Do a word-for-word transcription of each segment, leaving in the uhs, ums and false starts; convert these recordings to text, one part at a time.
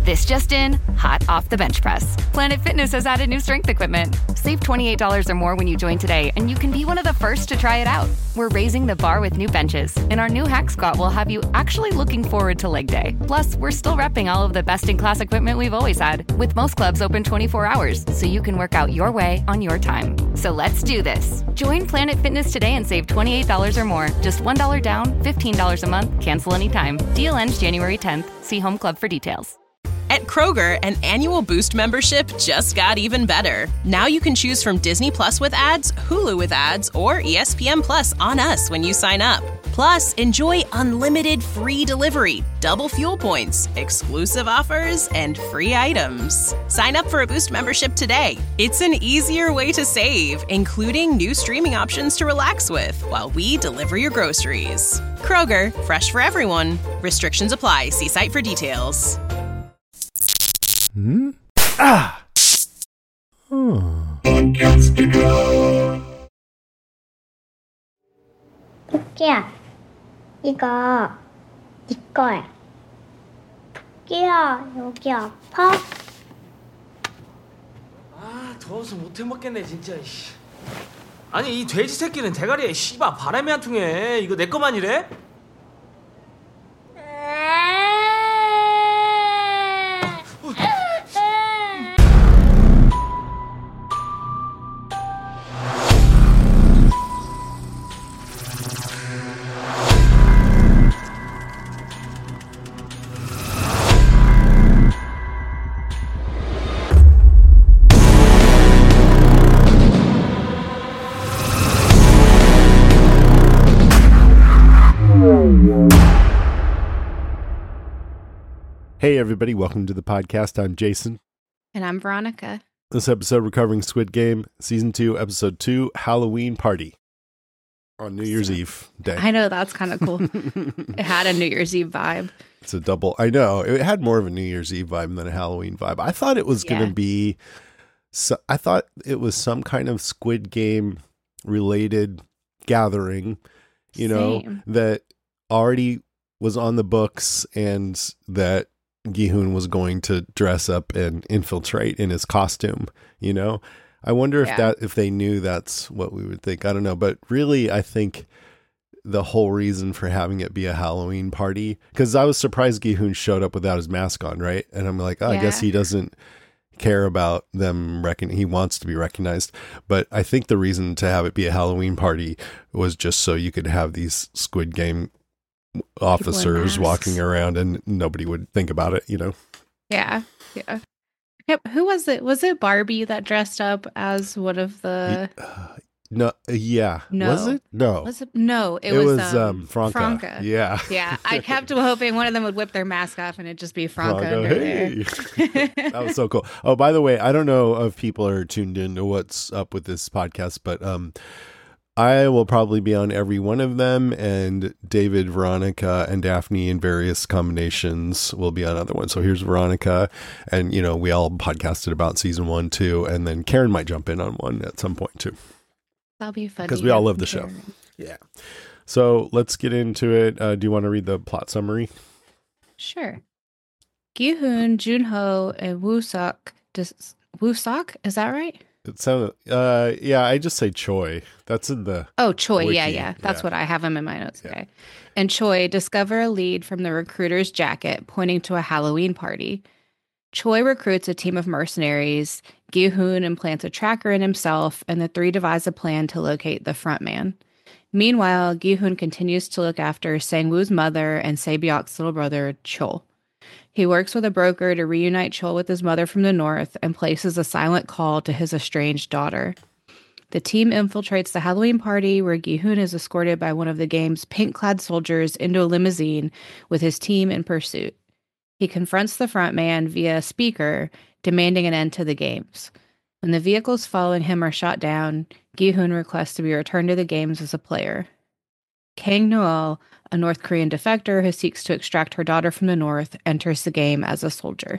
This just in, hot off the bench press. Planet Fitness has added new strength equipment. Save twenty-eight dollars or more when you join today, and you can be one of the first to try it out. We're raising the bar with new benches, and our new Hack Squat will have you actually looking forward to leg day. Plus, we're still repping all of the best-in-class equipment we've always had, with most clubs open twenty-four hours, so you can work out your way on your time. So let's do this. Join Planet Fitness today and save twenty-eight dollars or more. Just one dollar down, fifteen dollars a month, cancel anytime. Deal ends January tenth. See Home Club for details. At Kroger, an annual Boost membership just got even better. Now you can choose from Disney Plus with ads, Hulu with ads, or E S P N Plus on us when you sign up. Plus, enjoy unlimited free delivery, double fuel points, exclusive offers, and free items. Sign up for a Boost membership today. It's an easier way to save, including new streaming options to relax with while we deliver your groceries. Kroger, fresh for everyone. Restrictions apply. See site for details. Hmm? Ah! Oh. 토끼야, 이거 네 거야. 토끼야, 여기 아파? 아, 더워서 못 해먹겠네 진짜. 아니 이 돼지 새끼는 대가리에 씨발 바람이 안 통해. 이거 내 거만 이래? Hey everybody, welcome to the podcast. I'm Jason. And I'm Veronica. This episode, we're covering Squid Game, Season two, Episode two, Halloween Party on New Year's Eve day. I know, that's kind of cool. It had a New Year's Eve vibe. It's a double. I know. It had more of a New Year's Eve vibe than a Halloween vibe. I thought it was Yeah. going to be, so, I thought it was some kind of Squid Game related gathering, you know, Same. that already was on the books and that Gi-hun was going to dress up and infiltrate in his costume, you know? I wonder if Yeah. that if they knew that's what we would think. I don't know. But really, I think the whole reason for having it be a Halloween party, because I was surprised Gi-hun showed up without his mask on, right? And I'm like, oh, I guess Yeah. he doesn't care about them recon he wants to be recognized. But I think the reason to have it be a Halloween party was just so you could have these Squid Game officers masks. walking around and nobody would think about it, you know? Yeah. Yeah. Yep. Who was it? Was it Barbie that dressed up as one of the... Uh, no, uh, yeah. No. Was it? No. Was it? No, it, it was, was um, um, Franca. Franca. Yeah. Yeah. I kept hoping one of them would whip their mask off and it'd just be Franca, Franca, under hey. there. That was so cool. Oh, by the way, I don't know if people are tuned into what's up with this podcast, but um, I will probably be on every one of them, and David, Veronica, and Daphne in various combinations will be on other ones. So here's Veronica, and, you know, we all podcasted about season one, too, and then Karen might jump in on one at some point, too. That'll be funny. Because we all love the show. Yeah. So let's get into it. Uh, do you want to read the plot summary? Sure. Gi-hun, Junho, and Woo-sok. Dis- Woo-sok? Is that right? It sounded, uh, yeah, I just say Choi. That's in the Oh, Choi. wiki. Yeah, yeah. That's Yeah. what I have him in my notes. Yeah. Okay. And Choi discover a lead from the recruiter's jacket pointing to a Halloween party. Choi recruits a team of mercenaries. Gi-hun implants a tracker in himself, and the three devise a plan to locate the front man. Meanwhile, Gi-hun continues to look after Sang-woo's mother and Se-byok's little brother, Chol. He works with a broker to reunite Chol with his mother from the north and places a silent call to his estranged daughter. The team infiltrates the Halloween party where Gi-hun is escorted by one of the game's pink-clad soldiers into a limousine with his team in pursuit. He confronts the front man via a speaker, demanding an end to the games. When the vehicles following him are shot down, Gi-hun requests to be returned to the games as a player. Kang Noel, a North Korean defector who seeks to extract her daughter from the north, enters the game as a soldier.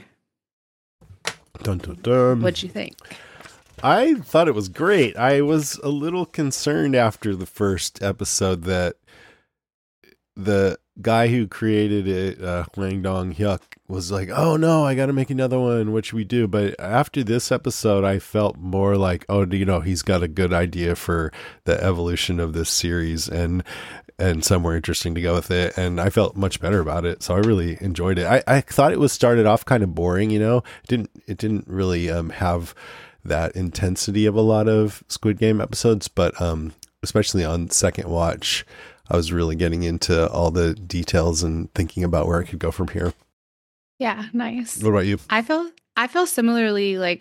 Dun, dun, dun. What'd you think? I thought it was great. I was a little concerned after the first episode that the guy who created it, uh, Hwang Dong-hyuk, was like, oh no, I got to make another one. What should we do? But after this episode, I felt more like, oh, you know, he's got a good idea for the evolution of this series and and somewhere interesting to go with it. And I felt much better about it. So I really enjoyed it. I, I thought it was started off kind of boring, you know, it didn't, it didn't really um, have that intensity of a lot of Squid Game episodes, but um, especially on second watch, I was really getting into all the details and thinking about where I could go from here. Yeah, nice. What about you? I feel I feel similarly. Like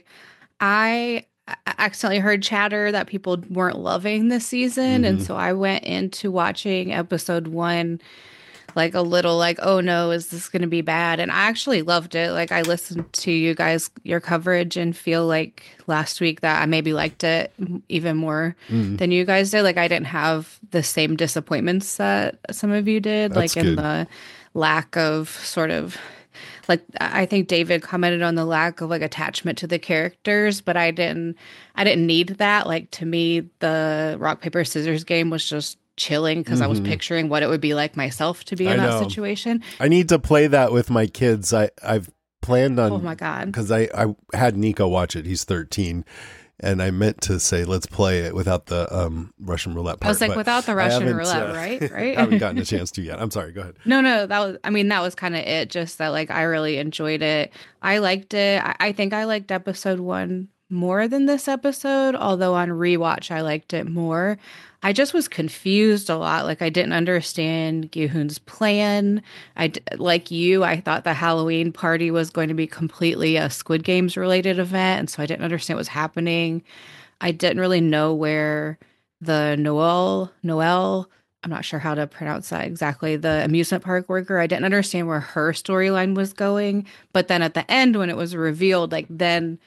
I accidentally heard chatter that people weren't loving this season, mm-hmm. and so I went into watching episode one like a little like, oh no, is this going to be bad? And I actually loved it. Like I listened to you guys, your coverage, and feel like last week that I maybe liked it even more mm. than you guys did. Like I didn't have the same disappointments that some of you did, That's like in good. the lack of sort of like, I think David commented on the lack of like attachment to the characters, but I didn't, I didn't need that. Like to me, the rock, paper, scissors game was just chilling because mm-hmm. I was picturing what it would be like myself to be in I that know. situation. I need to play that with my kids. I, I've planned on, oh my God, because I, I had Nico watch it. He's thirteen. And I meant to say, let's play it without the um, Russian roulette part. I was like, without the Russian roulette, uh, right? Right. I haven't gotten a chance to yet. I'm sorry. Go ahead. No, no, that was, I mean, that was kind of it. Just that, like, I really enjoyed it. I liked it. I, I think I liked episode one more than this episode, although on rewatch, I liked it more. I just was confused a lot. Like, I didn't understand Gi-hoon's plan. I, like you, I thought the Halloween party was going to be completely a Squid Games related event. And so I didn't understand what was happening. I didn't really know where the Noel, Noel, I'm not sure how to pronounce that exactly, the amusement park worker, I didn't understand where her storyline was going. But then at the end, when it was revealed, like then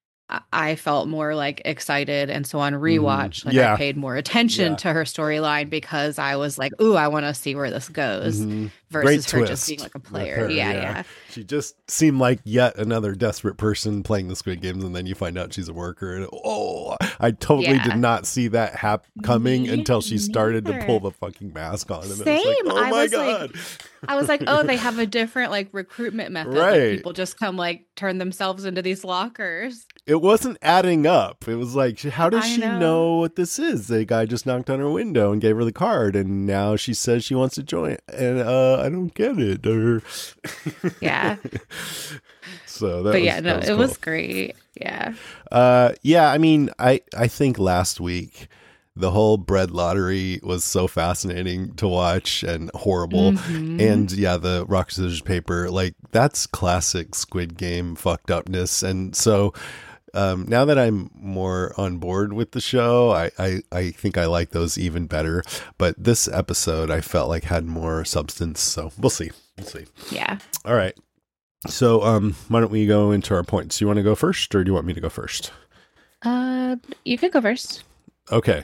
I felt more like excited. And so on rewatch, like yeah. I paid more attention yeah. to her storyline because I was like, ooh, I want to see where this goes mm-hmm. versus Great her just being like a player. Her, yeah, yeah. yeah. She just seemed like yet another desperate person playing the Squid Games. And then you find out she's a worker. And oh, I totally Yeah. did not see that hap- coming Me until she started neither. to pull the fucking mask on. And Same. it was like, oh I my was God. like, I was like, oh, they have a different like recruitment method. Like, Right. people just come like turn themselves into these lockers. It wasn't adding up. It was like, how does I she know. know. what this is? The guy just knocked on her window and gave her the card, and now she says she wants to join. And uh, I don't get it. Or Yeah. so that But was, yeah, no, that was it cool. was great. Yeah. Uh, yeah, I mean, I, I think last week the whole bread lottery was so fascinating to watch and horrible. Mm-hmm. And yeah, the rock, scissors, paper, like that's classic Squid Game fucked upness. And so um, now that I'm more on board with the show, I, I, I think I like those even better. But this episode I felt like had more substance. So we'll see. We'll see. Yeah. All right. So um, why don't we go into our points? You want to go first or do you want me to go first? Uh, you could go first. Okay.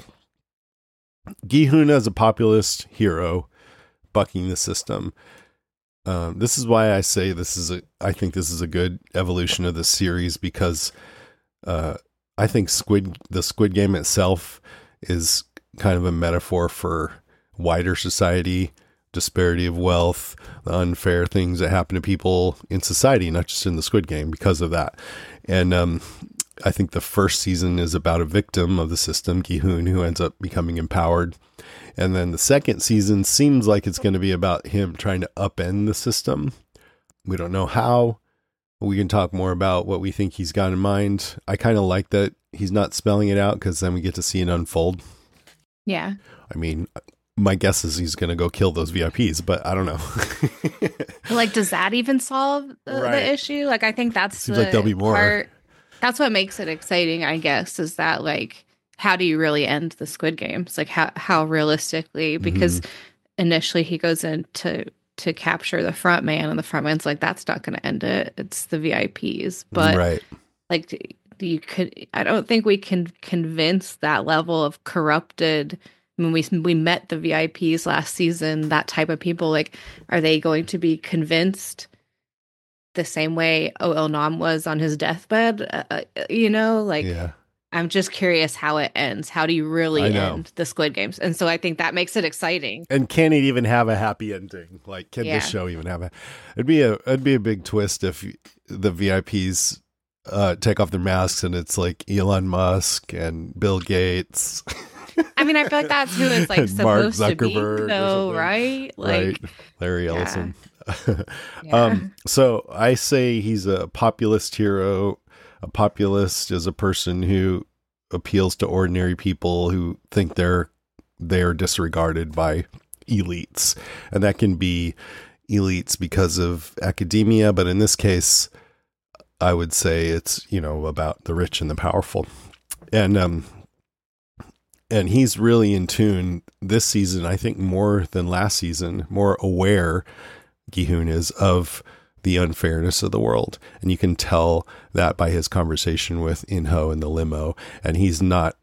Gi-hoon as a populist hero, bucking the system. Um, this is why I say this is a. I think this is a good evolution of the series because uh, I think Squid the Squid Game itself is kind of a metaphor for wider society, disparity of wealth, the unfair things that happen to people in society, not just in the Squid Game. Because of that, and um, I think the first season is about a victim of the system, Gi-hoon, who ends up becoming empowered. And then the second season seems like it's going to be about him trying to upend the system. We don't know how. We can talk more about what we think he's got in mind. I kind of like that he's not spelling it out because then we get to see it unfold. Yeah. I mean, my guess is he's going to go kill those V I Ps, but I don't know. Like, does that even solve the, Right. the issue? Like, I think that's Seems the like there'll be more. part. That's what makes it exciting, I guess, is that like, how do you really end the Squid Games? Like, how how realistically? Because Mm-hmm. initially he goes in to to capture the front man, and the front man's like, that's not going to end it. It's the V I Ps. But right. like, you could. I don't think we can convince that level of corrupted. When we we met the V I Ps last season, that type of people, like, are they going to be convinced the same way O Il Nam was on his deathbed? Uh, you know, like, Yeah. I'm just curious how it ends. How do you really end the Squid Games? And so I think that makes it exciting. And can it even have a happy ending? Like, can Yeah. this show even have a? It'd be a it'd be a big twist if the V I Ps uh, take off their masks and it's like Elon Musk and Bill Gates. I mean, I feel like that's who it's like And Mark supposed to be, Zuckerberg or though, something. right? Like, Right, Larry yeah. Ellison. Yeah. um, so I say he's a populist hero. A populist is a person who appeals to ordinary people who think they're they're disregarded by elites, and that can be elites because of academia, but in this case, I would say it's, you know, about the rich and the powerful, and um, and he's really in tune this season. I think more than last season, more aware. Gi-hun is of the unfairness of the world. And you can tell that by his conversation with In-ho in the limo. And he's not,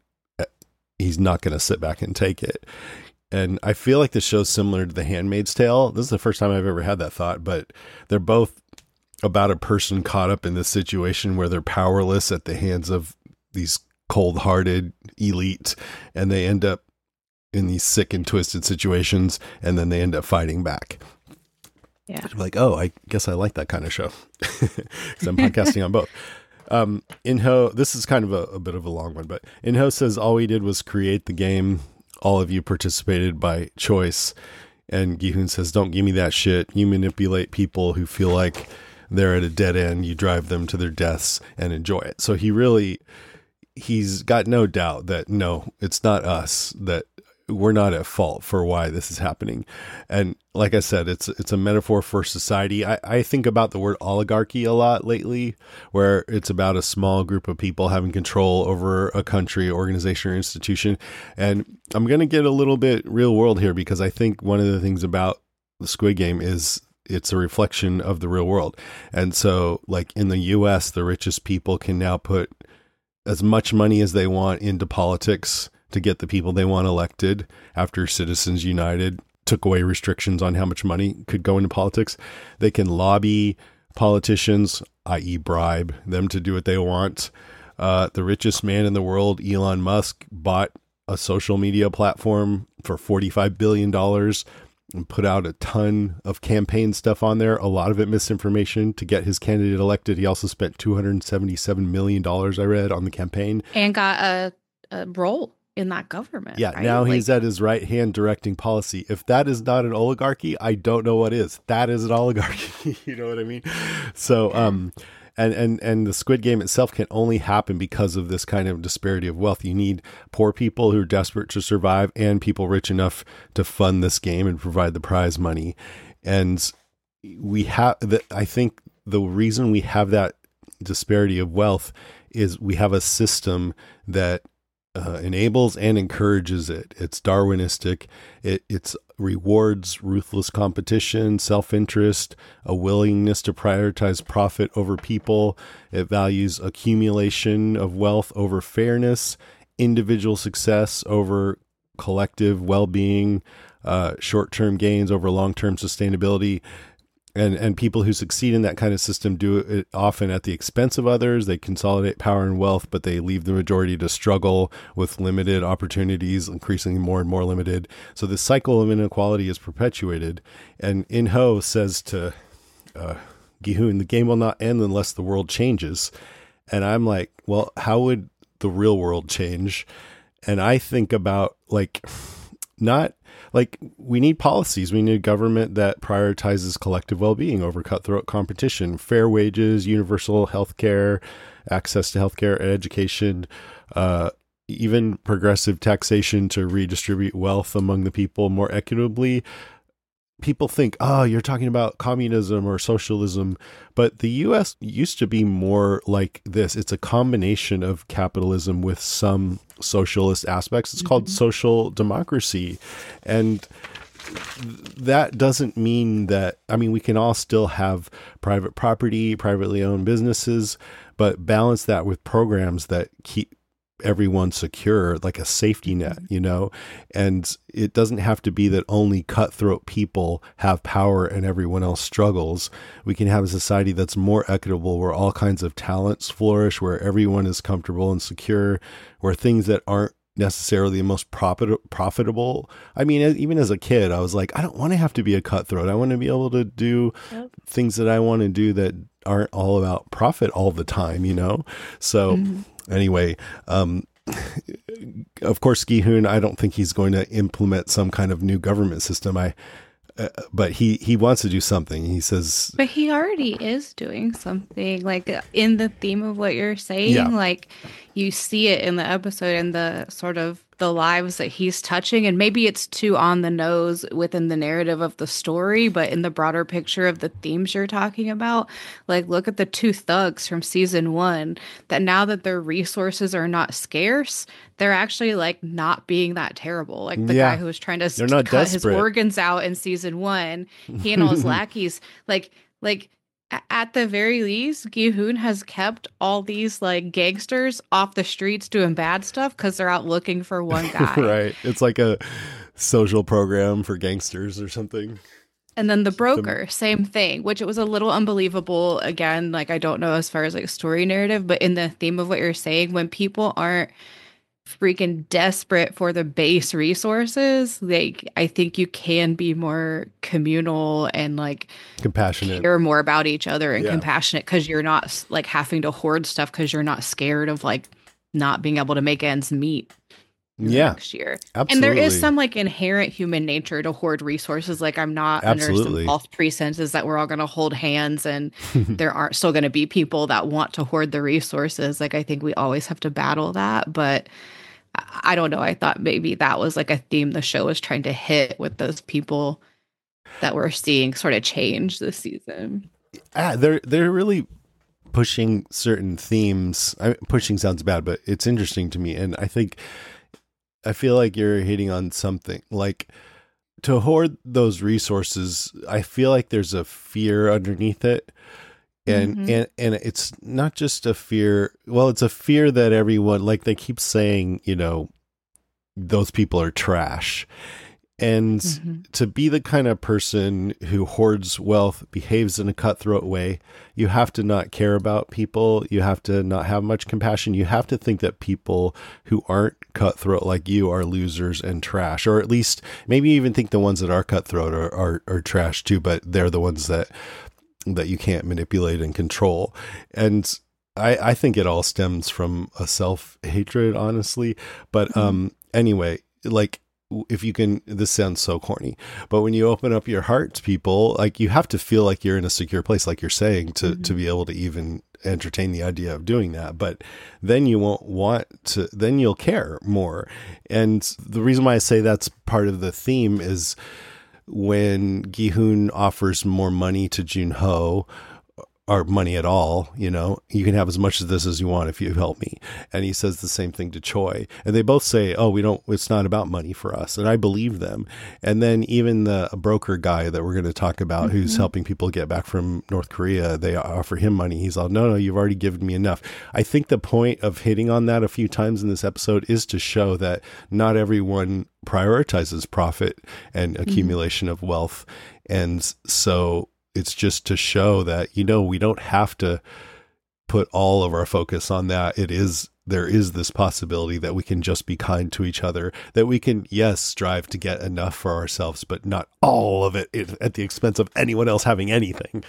he's not going to sit back and take it. And I feel like the show's similar to The Handmaid's Tale. This is the first time I've ever had that thought, but they're both about a person caught up in this situation where they're powerless at the hands of these cold-hearted elite, and they end up in these sick and twisted situations, and then they end up fighting back. Yeah. Like, oh, I guess I like that kind of show because I'm podcasting on both. Um, In-ho, this is kind of a, a bit of a long one, but In-ho says all we did was create the game. All of you participated by choice. And Gi-hun says, don't give me that shit. You manipulate people who feel like they're at a dead end. You drive them to their deaths and enjoy it. So he really, he's got no doubt that no, it's not us, that we're not at fault for why this is happening. And like I said, it's it's a metaphor for society. I, I think about the word oligarchy a lot lately, where it's about a small group of people having control over a country, organization, or institution. And I'm going to get a little bit real world here, because I think one of the things about the Squid Game is it's a reflection of the real world. And so like in the U S, the richest people can now put as much money as they want into politics to get the people they want elected after Citizens United took away restrictions on how much money could go into politics. They can lobby politicians, that is bribe them to do what they want. Uh, the richest man in the world, Elon Musk, bought a social media platform for forty-five billion dollars and put out a ton of campaign stuff on there, a lot of it misinformation, to get his candidate elected. He also spent two hundred seventy-seven million dollars, I read, on the campaign. And got a, a role in that government. Yeah, right? now Like, he's at his right hand directing policy. If that is not an oligarchy, I don't know what is. That is an oligarchy. You know what I mean? So, um, and, and, and the Squid Game itself can only happen because of this kind of disparity of wealth. You need poor people who are desperate to survive and people rich enough to fund this game and provide the prize money. And we have that. I think the reason we have that disparity of wealth is we have a system that Uh, enables and encourages it. It's Darwinistic. It it's rewards ruthless competition, self-interest, a willingness to prioritize profit over people. It values accumulation of wealth over fairness, individual success over collective well-being, uh, short-term gains over long-term sustainability. And and people who succeed in that kind of system do it often at the expense of others. They consolidate power and wealth, but they leave the majority to struggle with limited opportunities, increasingly more and more limited. So the cycle of inequality is perpetuated. And In-ho says to uh, Gi-hun, the game will not end unless the world changes. And I'm like, well, how would the real world change? And I think about like, not like we need policies. We need a government that prioritizes collective well-being over cutthroat competition, fair wages, universal health care, access to healthcare and education, uh, even progressive taxation to redistribute wealth among the people more equitably. People think, oh, you're talking about communism or socialism, but the U S used to be more like this. It's a combination of capitalism with some socialist aspects. It's mm-hmm. called social democracy. And that doesn't mean that, I mean, we can all still have private property, privately owned businesses, but balance that with programs that keep everyone secure, like a safety net, you know? And it doesn't have to be that only cutthroat people have power and everyone else struggles. We can have a society that's more equitable, where all kinds of talents flourish, where everyone is comfortable and secure, where things that aren't necessarily the most profit- profitable. I mean, even as a kid, I was like, I don't want to have to be a cutthroat. I want to be able to do yep. things that I want to do that aren't all about profit all the time, you know? So mm-hmm. Anyway, um, of course, Gi-hun, I don't think he's going to implement some kind of new government system. I, uh, but he, he wants to do something. He says, but he already is doing something, like in the theme of what you're saying. Yeah. Like you see it in the episode and the sort of the lives that he's touching, and maybe it's too on the nose within the narrative of the story, but in the broader picture of the themes you're talking about, like look at the two thugs from season one, that now that their resources are not scarce, they're actually like not being that terrible. Like the yeah. guy who was trying to st- cut desperate. his organs out in season one, he and all his lackeys, like like at the very least, Gi-hun has kept all these like gangsters off the streets doing bad stuff because they're out looking for one guy. Right. It's like a social program for gangsters or something. And then the broker, the... same thing, which it was a little unbelievable. Again, like I don't know as far as like story narrative, but in the theme of what you're saying, when people aren't freaking desperate for the base resources, like I think you can be more communal and like compassionate, care more about each other and yeah. compassionate, because you're not like having to hoard stuff because you're not scared of like not being able to make ends meet yeah next year. Absolutely. And there is some like inherent human nature to hoard resources. Like I'm not Absolutely. under some false pretenses that we're all going to hold hands and there aren't still going to be people that want to hoard the resources. Like I think we always have to battle that, but I don't know. I thought maybe that was like a theme the show was trying to hit with those people that we're seeing sort of change this season. Ah, they're they're really pushing certain themes. I, pushing sounds bad, but it's interesting to me, and I think I feel like you're hitting on something. Like to hoard those resources, I feel like there's a fear underneath it. And, mm-hmm. and and it's not just a fear. Well, it's a fear that everyone, like they keep saying, you know, those people are trash. And mm-hmm. to be the kind of person who hoards wealth, behaves in a cutthroat way, you have to not care about people. You have to not have much compassion. You have to think that people who aren't cutthroat like you are losers and trash, or at least maybe even think the ones that are cutthroat are, are, are trash too, but they're the ones that that you can't manipulate and control. And I, I think it all stems from a self-hatred, honestly. But mm-hmm. um, anyway, like if you can, this sounds so corny, but when you open up your heart to people, like you have to feel like you're in a secure place, like you're saying, to, mm-hmm. to be able to even entertain the idea of doing that. But then you won't want to, then you'll care more. And the reason why I say that's part of the theme is when Gi-hun offers more money to Jun-ho, or money at all, you know, you can have as much of this as you want if you help me. And he says the same thing to Choi. And they both say, oh, we don't, it's not about money for us. And I believe them. And then even the broker guy that we're going to talk about, mm-hmm. who's helping people get back from North Korea, they offer him money. He's all, no, no, you've already given me enough. I think the point of hitting on that a few times in this episode is to show that not everyone prioritizes profit and accumulation mm-hmm. of wealth. And so it's just to show that, you know, we don't have to put all of our focus on that. It is, there is this possibility that we can just be kind to each other, that we can, yes, strive to get enough for ourselves, but not all of it at the expense of anyone else having anything,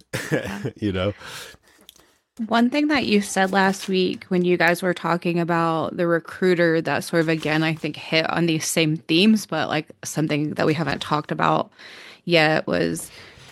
you know? One thing that you said last week when you guys were talking about the recruiter that sort of, again, I think hit on these same themes, but like something that we haven't talked about yet was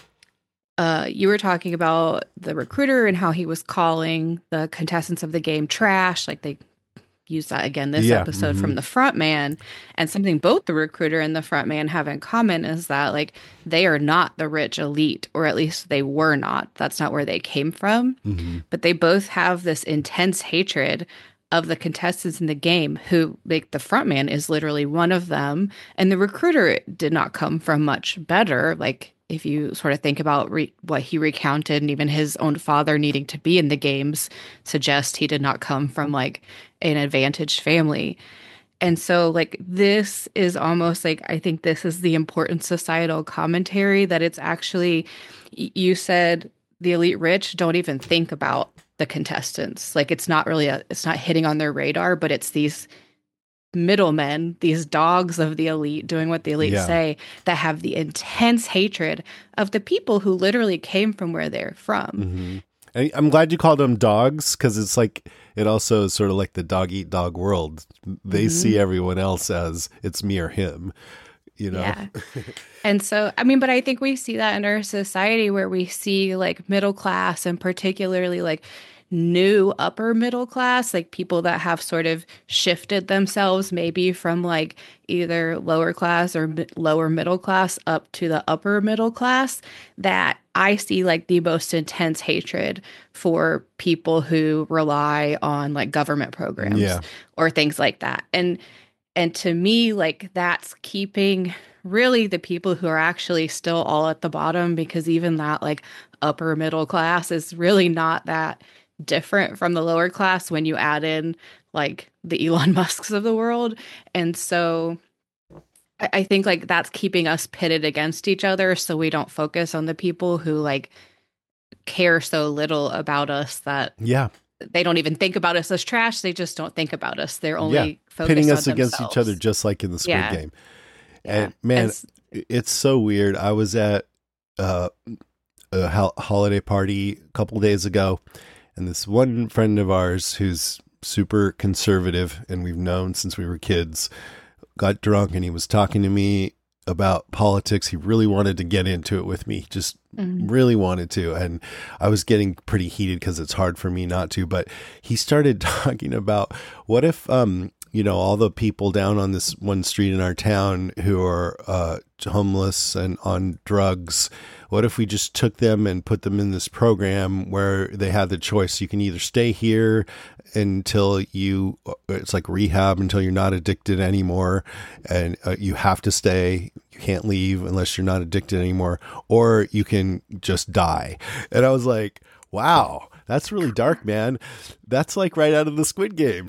uh, you were talking about the recruiter and how he was calling the contestants of the game trash. Like they use that again this yeah, episode mm-hmm. from the front man. And something both the recruiter and the front man have in common is that like they are not the rich elite, or at least they were not. That's not where they came from. Mm-hmm. But they both have this intense hatred of the contestants in the game, who, like, the front man is literally one of them. And the recruiter did not come from much better. Like, if you sort of think about re- what he recounted, and even his own father needing to be in the games suggest he did not come from like an advantaged family. And so like this is almost like, I think this is the important societal commentary that it's actually, you said the elite rich don't even think about the contestants. Like it's not really a, it's not hitting on their radar, but it's these middlemen, these dogs of the elite doing what the elite Yeah. say, that have the intense hatred of the people who literally came from where they're from. Mm-hmm. And I'm glad you called them dogs, because it's like, it also is sort of like the dog eat dog world. They Mm-hmm. see everyone else as it's me or him, you know? Yeah. And so, I mean, but I think we see that in our society where we see like middle class, and particularly like new upper middle class, like people that have sort of shifted themselves maybe from like either lower class or mi- lower middle class up to the upper middle class, that I see like the most intense hatred for people who rely on like government programs Yeah. or things like that. And and to me, like that's keeping really the people who are actually still all at the bottom, because even that like upper middle class is really not that different from the lower class when you add in like the Elon Musks of the world. And so I, I think like that's keeping us pitted against each other, so we don't focus on the people who like care so little about us that Yeah. they don't even think about us as trash. They just don't think about us. They're only Yeah. focused Pitting on us against themselves. each other, just like in the Squid Yeah. Game. Yeah. And man, And s- it's so weird. I was at uh, a ho- holiday party a couple days ago, and this one friend of ours who's super conservative and we've known since we were kids got drunk, and he was talking to me about politics. He really wanted to get into it with me, just Mhm. really wanted to. And I was getting pretty heated because it's hard for me not to. But he started talking about, what if, um, you know, all the people down on this one street in our town who are uh, homeless and on drugs, what if we just took them and put them in this program where they had the choice? You can either stay here until you, it's like rehab, until you're not addicted anymore, and uh, you have to stay. You can't leave unless you're not addicted anymore, or you can just die. And I was like, wow, that's really dark, man. That's like right out of the Squid Game.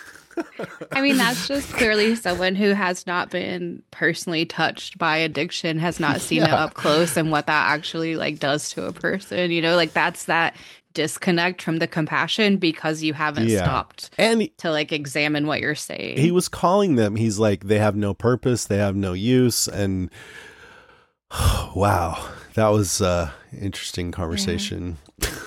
I mean, that's just clearly someone who has not been personally touched by addiction, has not seen it Yeah. up close, and what that actually like does to a person. You know, like that's that disconnect from the compassion because you haven't Yeah. stopped And to like examine what you're saying. he was calling them, he's like, they have no purpose, they have no use. And wow, that was uh interesting conversation.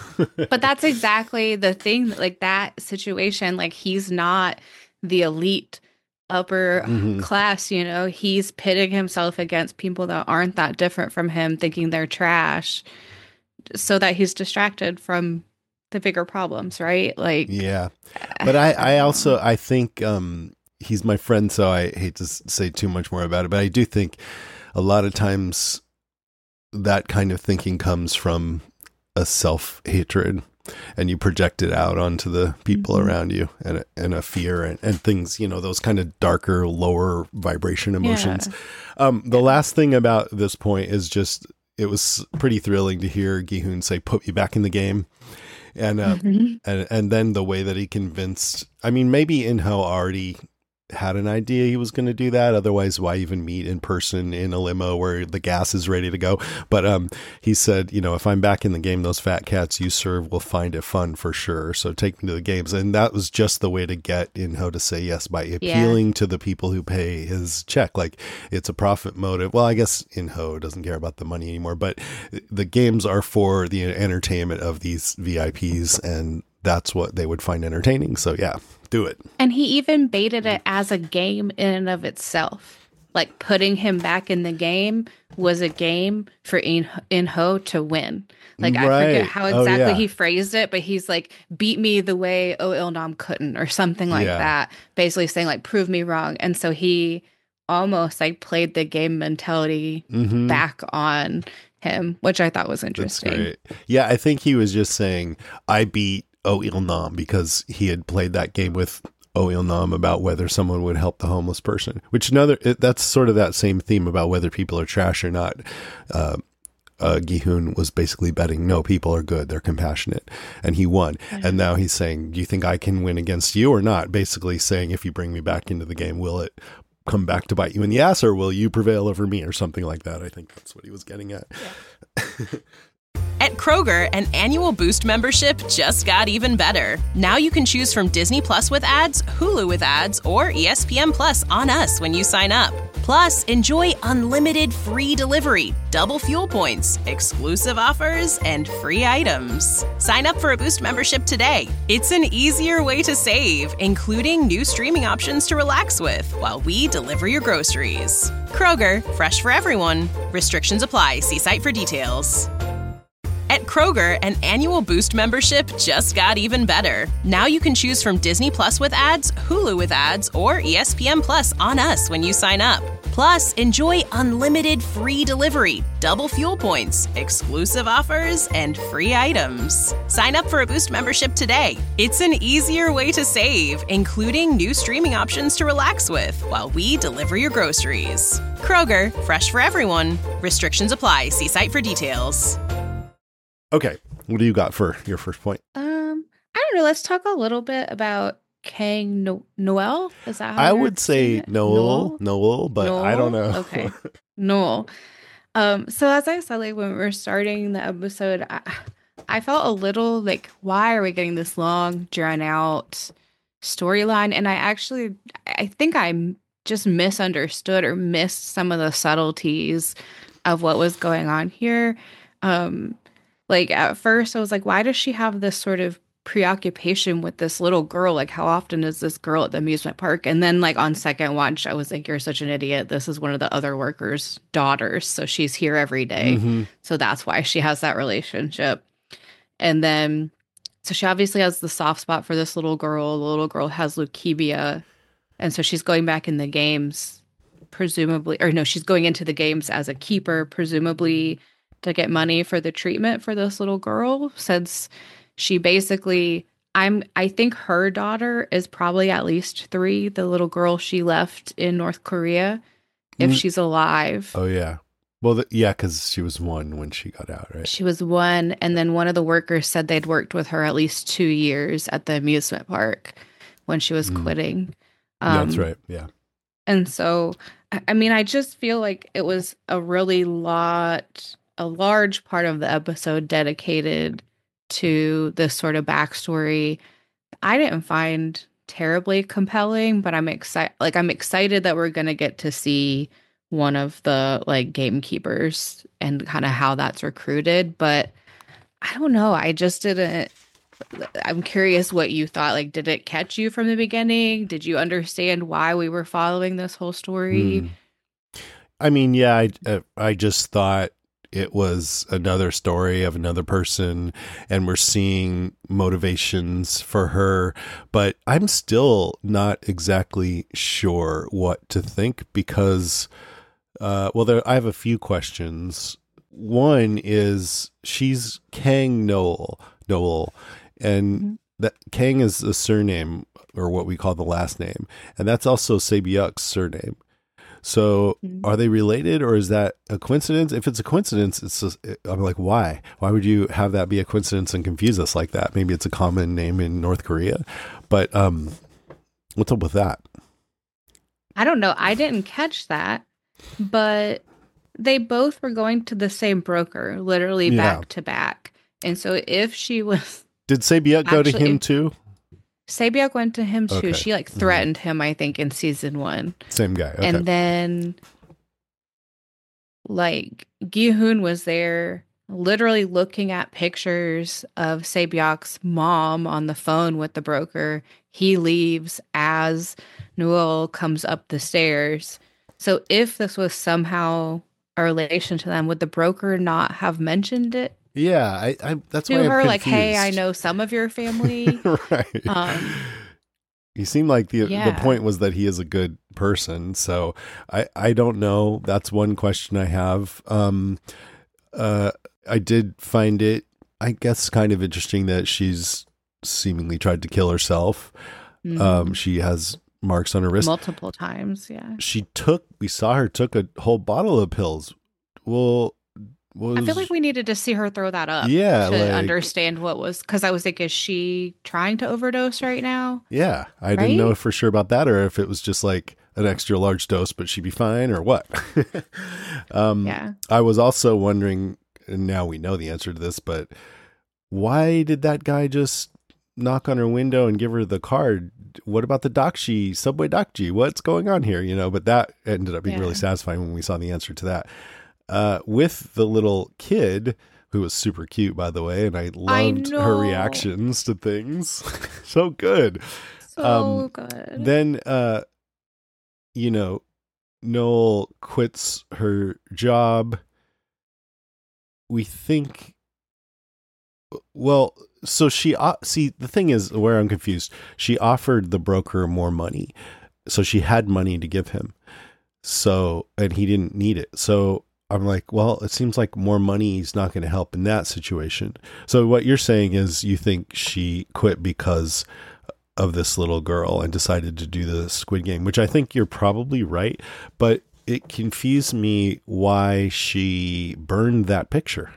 But that's exactly the thing, like that situation, like he's not the elite upper Mhm. class, you know, he's pitting himself against people that aren't that different from him, thinking they're trash, so that he's distracted from the bigger problems, right? Like, Yeah. But I, I also, I think um, he's my friend, so I hate to s- say too much more about it, but I do think a lot of times that kind of thinking comes from a self-hatred, and you project it out onto the people Mhm. around you, and a, and a fear and, and things, you know, those kind of darker, lower vibration emotions. Um, the last thing about this point is just, it was pretty thrilling to hear Gi-hoon say, "Put me back in the game." And, uh, Mhm. and, and then the way that he convinced, I mean, maybe In-ho already had an idea he was going to do that. Otherwise, why even meet in person in a limo where the gas is ready to go? But um, he said, you know, if I'm back in the game, those fat cats you serve will find it fun for sure. So take me to the games. And that was just the way to get In-ho to say yes, by appealing to the people who pay his check. Like, it's a profit motive. Well, I guess In-ho doesn't care about the money anymore, but the games are for the entertainment of these V I Ps, and that's what they would find entertaining. So yeah, do it. And he even baited it as a game in and of itself. Like putting him back in the game was a game for In- In-ho to win. Like I Right. forget how Oh, exactly yeah. he phrased it, but he's like, beat me the way Oh Il-nam couldn't, or something like Yeah. that. Basically saying like, prove me wrong. And so he almost like played the game mentality Mhm. back on him, which I thought was That's interesting. great. Yeah, I think he was just saying, I beat Oh Il-nam because he had played that game with Oh Il-nam about whether someone would help the homeless person, which another, it, that's sort of that same theme about whether people are trash or not. Uh, uh, Gi-hun was basically betting, no, people are good, they're compassionate, and he won. Mm-hmm. And now he's saying, do you think I can win against you or not? Basically saying, if you bring me back into the game, will it come back to bite you in the ass, or will you prevail over me, or something like that? I think that's what he was getting at. Yeah. At Kroger, an annual Boost membership just got even better. Now you can choose from Disney Plus with ads, Hulu with ads, or E S P N Plus on us when you sign up. Plus, enjoy unlimited free delivery, double fuel points, exclusive offers, and free items. Sign up for a Boost membership today. It's an easier way to save, including new streaming options to relax with while we deliver your groceries. Kroger, fresh for everyone. Restrictions apply. See site for details. At Kroger, an annual Boost membership just got even better. Now you can choose from Disney Plus with ads, Hulu with ads, or E S P N Plus on us when you sign up. Plus, enjoy unlimited free delivery, double fuel points, exclusive offers, and free items. Sign up for a Boost membership today. It's an easier way to save, including new streaming options to relax with while we deliver your groceries. Kroger, fresh for everyone. Restrictions apply. See site for details. Okay, what do you got for your first point? Um, I don't know. Let's talk a little bit about Kang no- Noel. Is that how I you're would say saying it? Noel, Noel, but Noel? I don't know. Okay, Noel. Um, so as I said, like when we were starting the episode, I, I felt a little like, why are we getting this long, drawn out storyline? And I actually, I think I just misunderstood or missed some of the subtleties of what was going on here. Um. Like at first I was like, why does she have this sort of preoccupation with this little girl? Like how often is this girl at the amusement park? And then like on second watch, I was like, you're such an idiot. This is one of the other workers' daughters. So she's here every day. Mm-hmm. So that's why she has that relationship. And then, so she obviously has the soft spot for this little girl. The little girl has leukemia. And so she's going back in the games, presumably, or no, she's going into the games as a keeper, presumably to get money for the treatment for this little girl, since she basically, I'm, I think her daughter is probably at least three, the little girl she left in North Korea, if mm. she's alive. Oh, yeah. Well, the, yeah, because she was one when she got out, right? She was one, and then one of the workers said they'd worked with her at least two years at the amusement park when she was mm. quitting. Um, That's right, yeah. And so, I mean, I just feel like it was a really lot... a large part of the episode dedicated to this sort of backstory. I didn't find terribly compelling, but I'm excited. Like I'm excited that we're gonna get to see one of the like gamekeepers and kind of how that's recruited. But I don't know. I just didn't. I'm curious what you thought. Like, did it catch you from the beginning? Did you understand why we were following this whole story? Hmm. I mean, yeah, I uh, I just thought it was another story of another person, and we're seeing motivations for her, but I'm still not exactly sure what to think because, uh, well, there, I have a few questions. One is she's Kang Noel, Noel, and mm-hmm. that Kang is a surname, or what we call the last name, and that's also Se-byuk's surname. So mm-hmm. are they related, or is that a coincidence? If it's a coincidence, it's just, I'm like, why? Why would you have that be a coincidence and confuse us like that? Maybe it's a common name in North Korea, but um, what's up with that? I don't know. I didn't catch that, but they both were going to the same broker, literally yeah. back to back. And so if she was... Did Se-byuk go to him too? Se-byuk went to him too. Okay. She like threatened mm-hmm. him, I think, in season one. Same guy. Okay. And then like Gi-hun was there literally looking at pictures of Se-byuk's mom on the phone with the broker. He leaves as Noel comes up the stairs. So if this was somehow a relation to them, would the broker not have mentioned it? Yeah, I, I that's to why I'm her, confused. like, hey, I know some of your family. Right. Um, he seemed like the yeah. the point was that he is a good person. So I, I don't know. That's one question I have. Um, uh, I did find it, I guess, kind of interesting that she's seemingly tried to kill herself. Mm-hmm. Um, she has marks on her wrist multiple times. Yeah. She took. We saw her took a whole bottle of pills. Well. was. I feel like we needed to see her throw that up. Yeah, to like, understand what was, because I was like, is she trying to overdose right now? Yeah, I right? didn't know for sure about that, or if it was just like an extra large dose, but she'd be fine, or what. um, yeah. I was also wondering, and now we know the answer to this, but why did that guy just knock on her window and give her the card? What about the Dakshi, Subway Dakshi? What's going on here? You know, but that ended up being Yeah. really satisfying when we saw the answer to that. Uh, with the little kid, who was super cute, by the way, and I loved I her know. reactions to things. So good. So Um, good. Then, uh, you know, Noel quits her job. We think, well, so she, uh, see, the thing is where I'm confused. She offered the broker more money. So she had money to give him. So, and he didn't need it. So I'm like, well, it seems like more money is not going to help in that situation. So what you're saying is you think she quit because of this little girl and decided to do the Squid Game, which I think you're probably right, but it confused me why she burned that picture.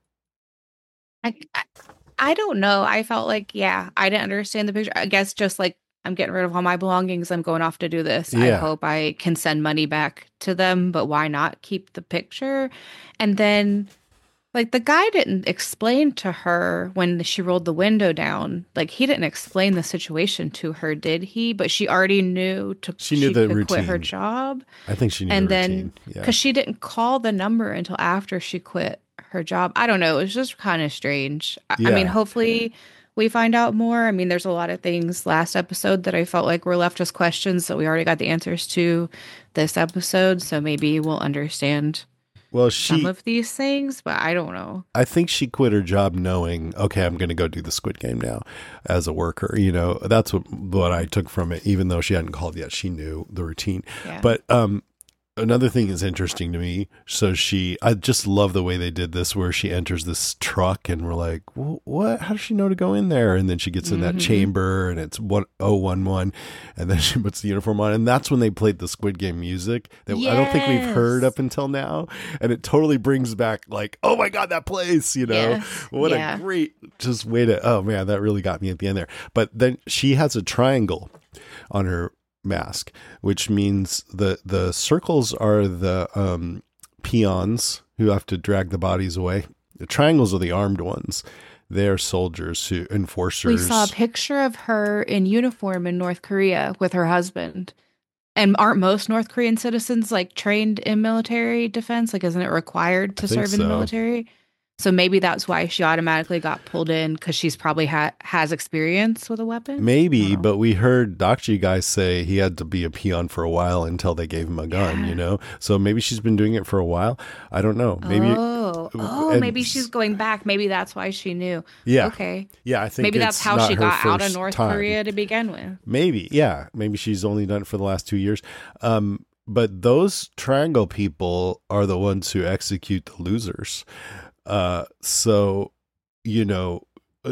I, I, I don't know. I felt like, yeah, I didn't understand the picture. I guess just like, I'm getting rid of all my belongings. I'm going off to do this. I Yeah. hope I can send money back to them, but why not keep the picture? And then, like, the guy didn't explain to her when she rolled the window down. Like, he didn't explain the situation to her, did he? But she already knew to She knew the could quit her routine. job. I think she knew And the then, routine. Yeah. because she didn't call the number until after she quit her job. I don't know. It was just kind of strange. I, I mean, Yeah. hopefully we find out more. I mean, there's a lot of things last episode that I felt like were left as questions that we already got the answers to this episode. So maybe we'll understand Well, some she, of these things, but I don't know. I think she quit her job knowing, okay, I'm going to go do the Squid Game now as a worker. You know, that's what, what I took from it. Even though she hadn't called yet, she knew the routine. Yeah. But, um, another thing is interesting to me. So she, I just love the way they did this, where she enters this truck and we're like, well, what? How does she know to go in there? And then she gets in that Mhm. chamber and it's one oh one one, and then she puts the uniform on, and that's when they played the Squid Game music that I don't think we've heard Yes. up until now, and it totally brings back like, oh my god, that place, you know, Yes. what Yeah. a great just way to. Oh man, that really got me at the end there. But then she has a triangle on her mask, which means the the circles are the um peons who have to drag the bodies away. The triangles are the armed ones. They're soldiers who enforcers. We saw a picture of her in uniform in North Korea with her husband. And aren't most North Korean citizens like trained in military defense? Like, isn't it required to I think serve in the so. military? So maybe that's why she automatically got pulled in, because she's probably ha- has experience with a weapon. Maybe, Wow. but we heard Dakji guy say he had to be a peon for a while until they gave him a gun, Yeah. you know? So maybe she's been doing it for a while. I don't know. Maybe. Oh, oh, and- maybe she's going back. Maybe that's why she knew. Yeah. Okay. Yeah, I think Maybe that's it's how not she her got out of first North time. Korea to begin with. Maybe, yeah. Maybe she's only done it for the last two years. Um, but those triangle people are the ones who execute the losers. Uh, so, you know, uh,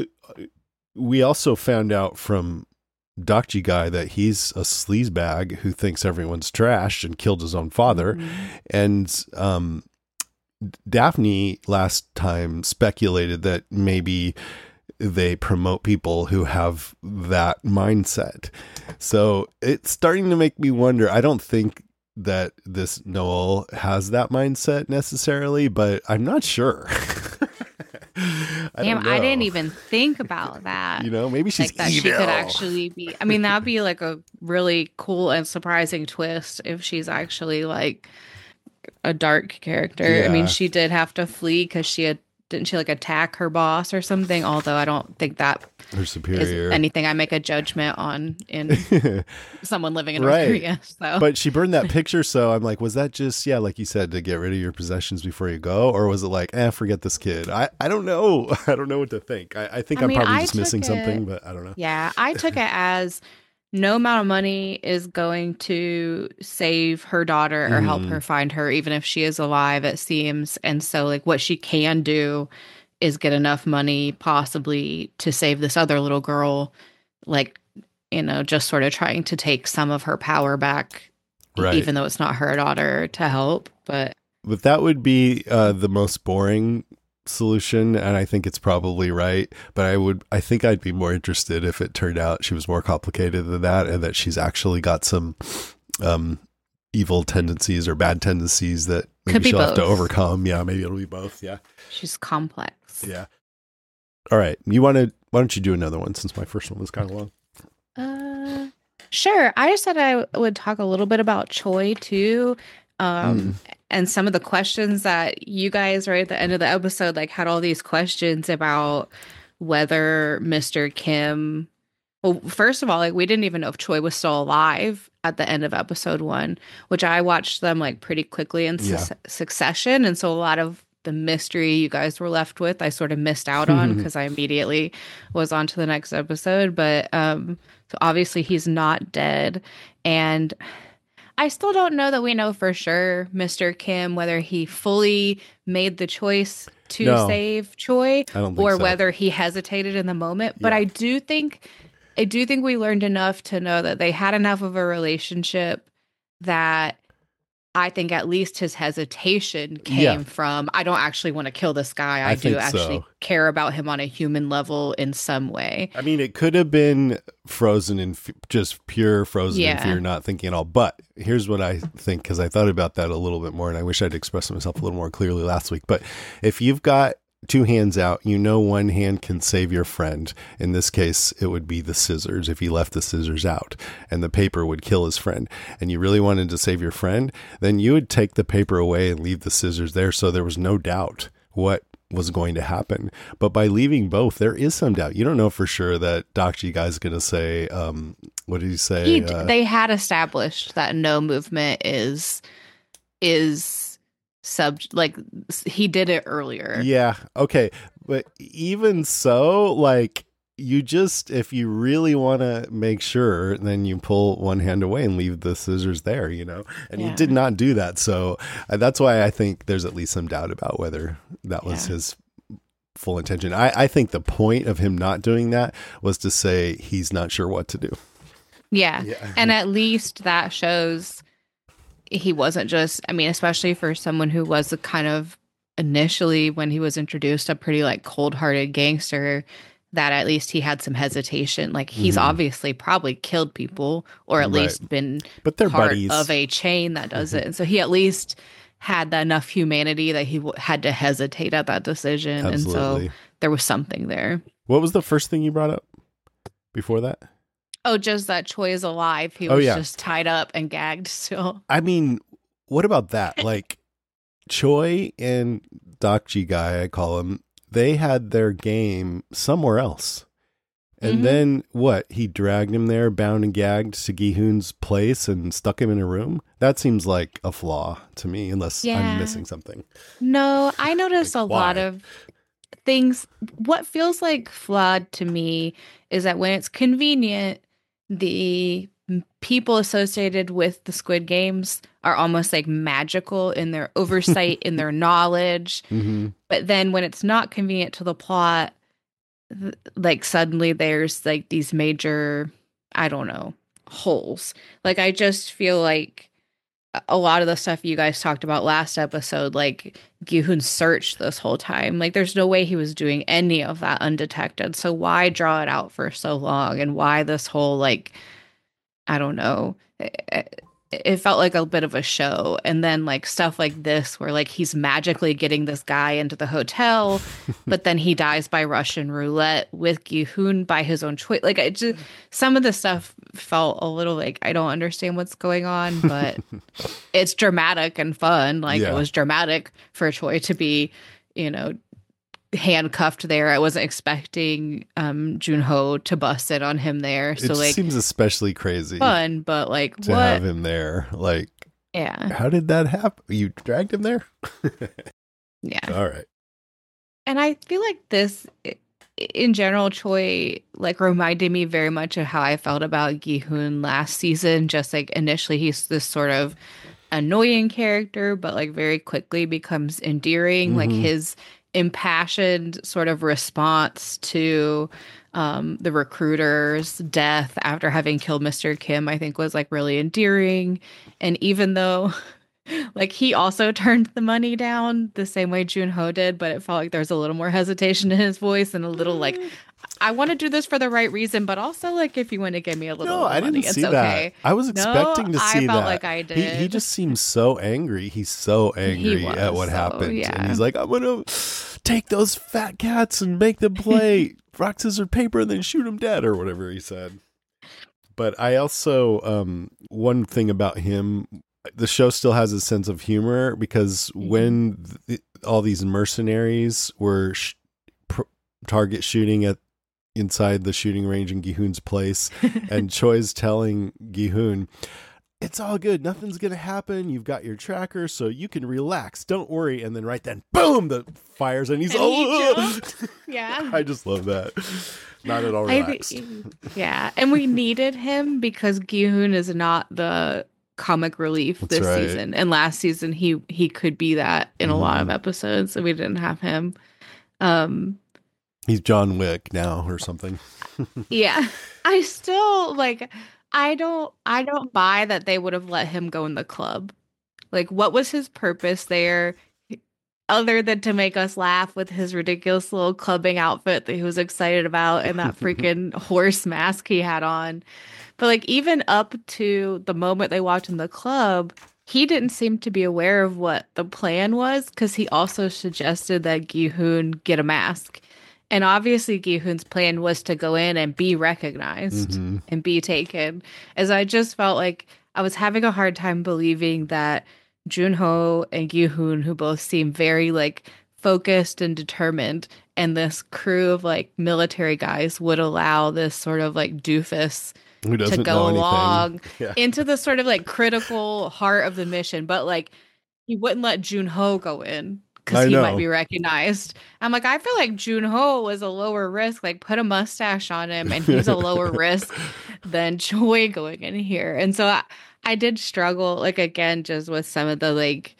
we also found out from Dakji guy that he's a sleazebag who thinks everyone's trash and killed his own father. Mhm. And um, Daphne last time speculated that maybe they promote people who have that mindset. So it's starting to make me wonder. I don't think that this Noel has that mindset necessarily, but I'm not sure. I Damn, don't I didn't know. even think about that. You know, maybe she's like that evil. she could actually be. I mean, that'd be like a really cool and surprising twist if she's actually like a dark character. I Yeah. mean, she did have to flee because she had didn't she like attack her boss or something? Although I don't think that Her is superior. anything I make a judgment on in someone living in North Right. Korea. So But she burned that picture, so I'm like, was that just, yeah, like you said, to get rid of your possessions before you go? Or was it like, eh, forget this kid? I, I don't know. I don't know what to think. I, I think I I'm mean, probably I just missing took something, it- but I don't know. yeah, I took it as no amount of money is going to save her daughter or help Mhm. her find her, even if she is alive, it seems. And so, like, what she can do is get enough money possibly to save this other little girl, like, you know, just sort of trying to take some of her power back, Right. even though it's not her daughter, to help. But but that would be uh, the most boring solution, and I think it's probably right. But I would, I think I'd be more interested if it turned out she was more complicated than that, and that she's actually got some um, evil tendencies or bad tendencies that maybe she'll have to overcome. Yeah, maybe it'll be both. Yeah, she's complex. Yeah. All right, you want to? Why don't you do another one since my first one was kind of long? Uh, sure. I just said I would talk a little bit about Choi too. Um, mm. And some of the questions that you guys right at the end of the episode, like had all these questions about whether Mister Kim, well, first of all, like we didn't even know if Choi was still alive at the end of episode one, which I watched them like pretty quickly in yeah. su- succession. And so a lot of the mystery you guys were left with, I sort of missed out on because I immediately was on to the next episode. But um, so obviously he's not dead. And I still don't know that we know for sure, Mister Kim, whether he fully made the choice to no, save Choi or so. whether he hesitated in the moment. But yeah. I do think, I do think we learned enough to know that they had enough of a relationship that I think at least his hesitation came yeah. from, I don't actually want to kill this guy. I, I do think actually so. care about him on a human level in some way. I mean, it could have been frozen in f- just pure frozen yeah. in fear, not thinking at all. But here's what I think, because I thought about that a little bit more, and I wish I'd expressed myself a little more clearly last week. But if you've got two hands out, you know one hand can save your friend. In this case, it would be the scissors if he left the scissors out, and the paper would kill his friend, and you really wanted to save your friend, then you would take the paper away and leave the scissors there so there was no doubt what was going to happen. But by leaving both, there is some doubt. You don't know for sure that Dokji guy's going to say, um, what did he say? He, uh, they had established that no movement is is sub like he did it earlier. Yeah. Okay. But even so, like, you just, if you really want to make sure, then you pull one hand away and leave the scissors there, you know, and yeah. he did not do that. So uh, that's why I think there's at least some doubt about whether that was yeah. his full intention. I, I think the point of him not doing that was to say he's not sure what to do. Yeah. yeah. And at least that shows he wasn't just, I mean, especially for someone who was a kind of initially when he was introduced a pretty like cold-hearted gangster, that at least he had some hesitation. Like he's mm-hmm. obviously probably killed people or at right. least been but they're part buddies. of a chain that does mm-hmm. it. And so he at least had enough humanity that he w- had to hesitate at that decision. Absolutely. And so there was something there. What was the first thing you brought up before that? Oh, just that Choi is alive. He oh, was yeah. just tied up and gagged still. I mean, what about that? Like, Choi and Dokji guy, I call him, they had their game somewhere else. And mm-hmm. then what? He dragged him there, bound and gagged to Gi-hoon's place and stuck him in a room? That seems like a flaw to me, unless yeah. I'm missing something. No, I noticed like, a why? lot of things. What feels like flawed to me is that when it's convenient, the people associated with the Squid Games are almost like magical in their oversight, in their knowledge. Mm-hmm. But then when it's not convenient to the plot, th- like suddenly there's like these major, I don't know, holes. Like I just feel like a lot of the stuff you guys talked about last episode, like Gi-hoon searched this whole time. Like there's no way he was doing any of that undetected. So why draw it out for so long? And why this whole, like, I don't know, it, it felt like a bit of a show. And then like stuff like this where like he's magically getting this guy into the hotel, but then he dies by Russian roulette with Gi-hoon by his own choice. Like I just, some of the stuff felt a little like I don't understand what's going on, but it's dramatic and fun. Like yeah. it was dramatic for Choi to be, you know, handcuffed there. I wasn't expecting um Junho to bust it on him there. So it like seems especially crazy fun, but like to what? have him there. Like yeah. How did that happen? You dragged him there? yeah. All right. And I feel like this in general, Choi like reminded me very much of how I felt about Gi-hoon last season. Just like initially he's this sort of annoying character, but like very quickly becomes endearing. Mm-hmm. Like his impassioned sort of response to um, the recruiter's death after having killed Mister Kim, I think was like really endearing. And even though Like he also turned the money down the same way Junho did, but it felt like there was a little more hesitation in his voice and a little like, I want to do this for the right reason, but also like if you want to give me a little No, more I didn't money, see it's that. okay. I was No, expecting to see I felt that. like I did. He, he just seems so angry. He's so angry was, at what so, happened. yeah. And he's like, I'm going to take those fat cats and make them play rock, scissors, paper and then shoot them dead or whatever he said. But I also, um, one thing about him, the show still has a sense of humor because mm-hmm. when th- all these mercenaries were sh- pr- target shooting at inside the shooting range in Gi-hoon's place and Choi's telling Gi-hoon, it's all good. Nothing's going to happen. You've got your tracker, so you can relax. Don't worry. And then right then, boom, the fires and he's and oh, he yeah. I just love that. Not at all relaxed. I, yeah. And we needed him because Gi-hoon is not the comic relief That's this right. season. And last season, he he could be that in mm-hmm. a lot of episodes. So we didn't have him. Um, He's John Wick now or something. yeah. I still like... I don't I don't buy that they would have let him go in the club. Like, what was his purpose there other than to make us laugh with his ridiculous little clubbing outfit that he was excited about and that freaking horse mask he had on? But like, even up to the moment they walked in the club, he didn't seem to be aware of what the plan was because he also suggested that Gi-hoon get a mask. And obviously, Gi-hoon's plan was to go in and be recognized mm-hmm. and be taken. As I just felt like I was having a hard time believing that Junho and Gi-hoon, who both seem very like focused and determined, and this crew of like military guys would allow this sort of like doofus Who doesn't to go know anything. along yeah. into the sort of like critical heart of the mission. But like, he wouldn't let Junho go in. Because he know. might be recognized. I'm like, I feel like Junho was a lower risk. Like, put a mustache on him, and he's a lower risk than Choi going in here. And so I, I did struggle, like, again, just with some of the like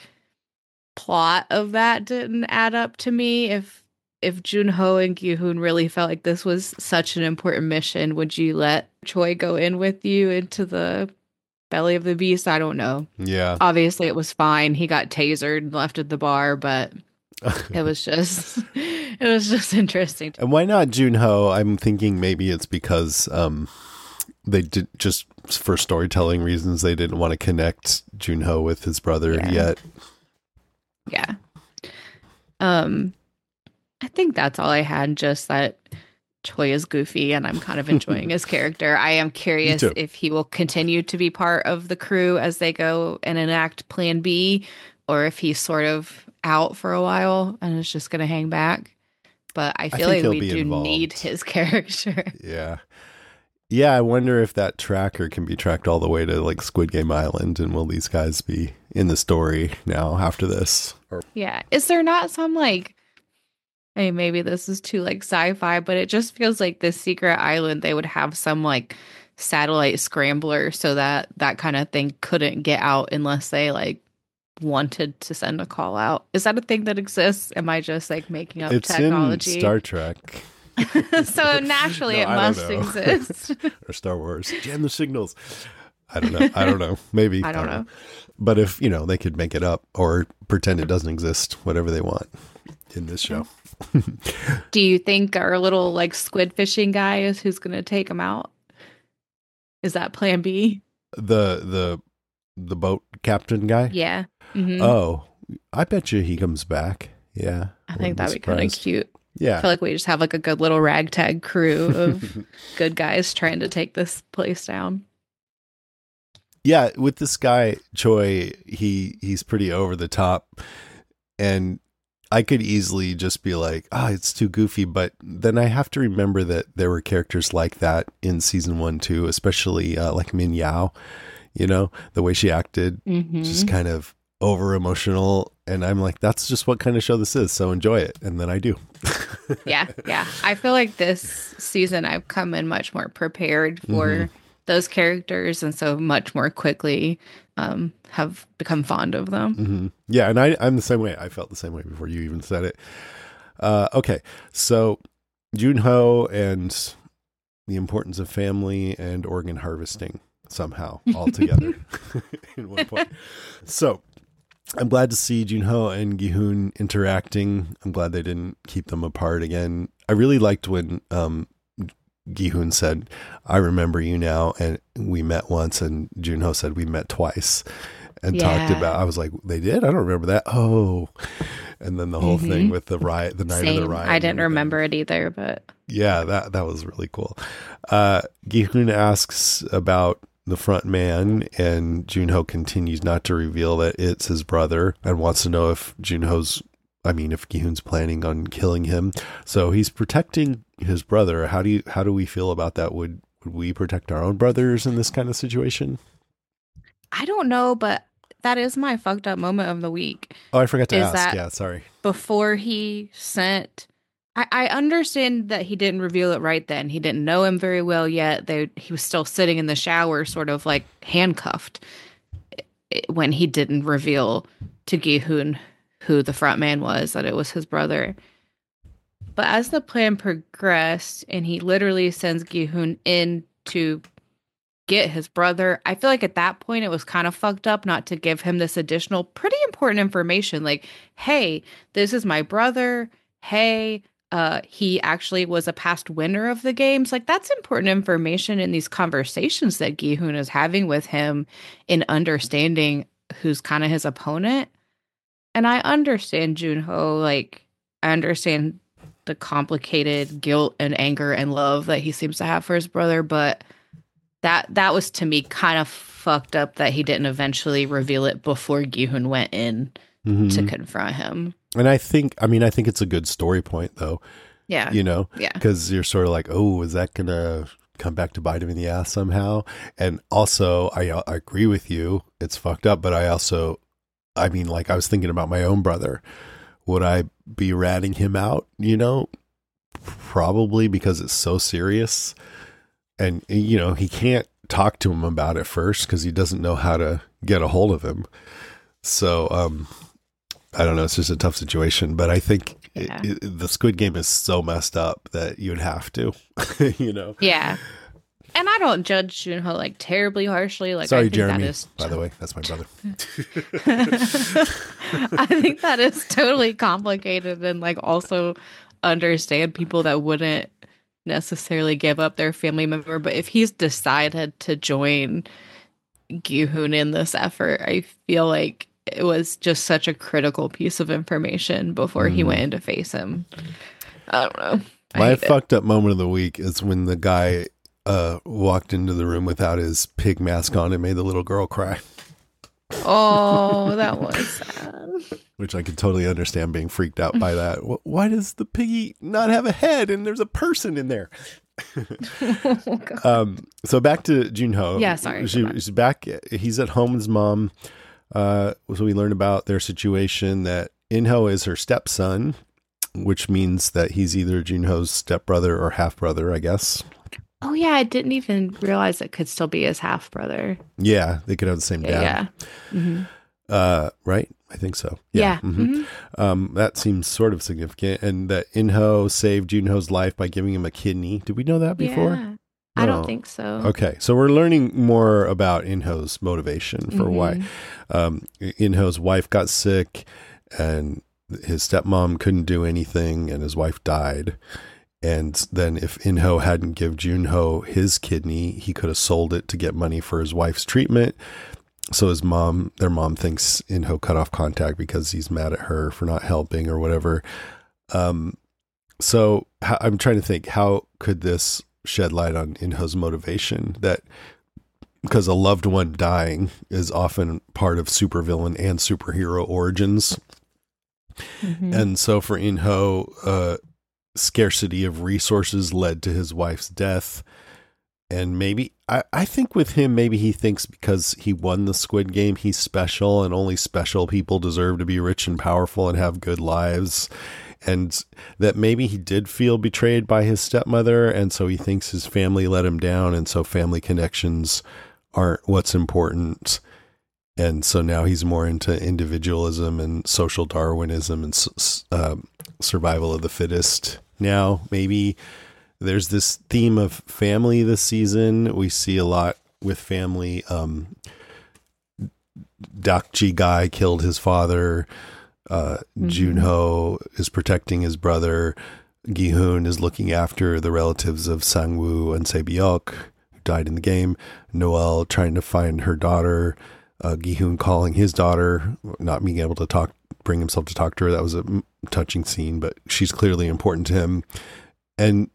plot of that didn't add up to me. If if Junho and Gi-hoon really felt like this was such an important mission, would you let Choi go in with you into the belly of the beast? I don't know. Yeah. Obviously, it was fine. He got tasered and left at the bar, but it was just, it was just interesting. And why not Junho? I'm thinking maybe it's because um, they did just for storytelling reasons they didn't want to connect Junho with his brother yeah. yet. Yeah. Um, I think that's all I had. Just that Choi is goofy and I'm kind of enjoying his character. I am curious if he will continue to be part of the crew as they go and enact Plan B, or if he's sort of out for a while and is just going to hang back. But I feel I like we do involved. need his character. Yeah. Yeah, I wonder if that tracker can be tracked all the way to like Squid Game Island, and will these guys be in the story now after this? Or- yeah. Is there not some like, I mean, maybe this is too like sci-fi, but it just feels like this secret island, they would have some like satellite scrambler so that that kind of thing couldn't get out unless they like wanted to send a call out. Is that a thing that exists? Am I just like making up it's technology? In Star Trek. So naturally no, it must exist. Or Star Wars. Jam the signals. I don't know. I don't know. Maybe. I don't, I don't know. know. But if, you know, they could make it up or pretend it doesn't exist, whatever they want in this show. Do you think our little like squid fishing guy is who's going to take him out? Is that Plan B? The the the boat captain guy? Yeah. Mm-hmm. Oh, I bet you he comes back. Yeah. I think that'd be kind of cute. Yeah. I feel like we just have like a good little ragtag crew of good guys trying to take this place down. Yeah, with this guy Choi, he he's pretty over the top, and I could easily just be like, ah, oh, it's too goofy. But then I have to remember that there were characters like that in season one, too, especially uh, like Min Yao, you know, the way she acted, mm-hmm. just kind of over emotional. And I'm like, that's just what kind of show this is. So enjoy it. And then I do. yeah. Yeah. I feel like this season I've come in much more prepared for mm-hmm. those characters. And so much more quickly um, have become fond of them. Mm-hmm. Yeah. And I, I'm the same way. I felt the same way before you even said it. Uh, okay. So Junho and the importance of family and organ harvesting somehow all together in one point. So I'm glad to see Junho and Gi-hun interacting. I'm glad they didn't keep them apart again. I really liked when um, Gi-hun said, "I remember you now," and we met once, and Junho said we met twice, and Yeah. talked about. I was like, "They did? I don't remember that." Oh, and then the whole Mhm. thing with the riot, the night of the Same. riot. I and didn't everything. remember it either, but Yeah, that that was really cool. Uh, Gi-hun asks about the front man, and Junho continues not to reveal that it's his brother, and wants to know if Junho's, I mean, if Gi-hun's planning on killing him. So he's protecting his brother. How do you, how do we feel about that? Would would we protect our own brothers in this kind of situation? I don't know, but that is my fucked up moment of the week. Oh, I forgot to Is ask. that- Yeah, sorry. Before he sent, I, I understand that he didn't reveal it right then. He didn't know him very well yet. They, he was still sitting in the shower, sort of like handcuffed, i- when he didn't reveal to Gi-hun who the front man was, that it was his brother. But as the plan progressed, and he literally sends Gi-hun in to get his brother, I feel like at that point it was kind of fucked up not to give him this additional pretty important information, like, hey, this is my brother. Hey, uh he actually was a past winner of the games. Like, that's important information in these conversations that Gi-hun is having with him, in understanding who's kind of his opponent. And I understand Junho, like, I understand the complicated guilt and anger and love that he seems to have for his brother, but that that was, to me, kind of fucked up that he didn't eventually reveal it before Gi-hun went in Mhm. to confront him. And I think, I mean, I think it's a good story point, though. Yeah. You know, Yeah. because you're sort of like, oh, is that gonna come back to bite him in the ass somehow? And also, I, I agree with you, it's fucked up, but I also, I mean, like, I was thinking about my own brother. Would I be ratting him out? You know, probably, because it's so serious, and you know, he can't talk to him about it first because he doesn't know how to get a hold of him. So, um, I don't know. It's just a tough situation, but I think Yeah. it, it, the Squid Game is so messed up that you'd have to, you know. Yeah. And I don't judge Junho like terribly harshly. Like, Sorry, I think Jeremy. that is By the way, that's my brother. I think that is totally complicated, and like also understand people that wouldn't necessarily give up their family member. But if he's decided to join Gi-hun in this effort, I feel like it was just such a critical piece of information before he went in to face him. I don't know. I My hate it. fucked up moment of the week is when the guy uh, walked into the room without his pig mask on and made the little girl cry, Oh, that was sad. which I could totally understand being freaked out by that. Wh- Why does the piggy not have a head and there's a person in there? Oh, God. Um, so back to Junho. Yeah, sorry, She, go back. she's back. He's at home with his mom. Uh, so we learn about their situation, that Inho is her stepson, which means that he's either Junho's stepbrother or half brother, I guess. Oh, yeah. I didn't even realize it could still be his half brother. Yeah, they could have the same dad. Yeah. hmm Uh, right? I think so. Yeah. mhm. mhm. Um, that seems sort of significant. And that Inho saved Junho's life by giving him a kidney. Did we know that before? Yeah. I No. don't think so. Okay, so we're learning more about Inho's motivation for why Mm-hmm. um, Inho's wife got sick, and his stepmom couldn't do anything, and his wife died. And then if Inho hadn't give Junho his kidney, he could have sold it to get money for his wife's treatment. So his mom, their mom thinks Inho cut off contact because he's mad at her for not helping or whatever. Um, so how, I'm trying to think, how could this shed light on Inho's motivation? That because a loved one dying is often part of supervillain and superhero origins. Mhm. And so for Inho, uh, scarcity of resources led to his wife's death. And maybe, I, I think with him, maybe he thinks because he won the Squid Game, he's special, and only special people deserve to be rich and powerful and have good lives. And that maybe he did feel betrayed by his stepmother. And so he thinks his family let him down. And so family connections aren't what's important. And so now he's more into individualism and social Darwinism and s- um, survival of the fittest. Now, maybe there's this theme of family this season. We see a lot with family um, Dakji guy killed his father. Uh, mm-hmm. Junho is protecting his brother. Gi-hoon is looking after the relatives of Sang-woo and Se-byuk, who died in the game. Noelle trying to find her daughter. Uh, Gi-hoon calling his daughter, not being able to talk, bring himself to talk to her. That was a touching scene, but she's clearly important to him. And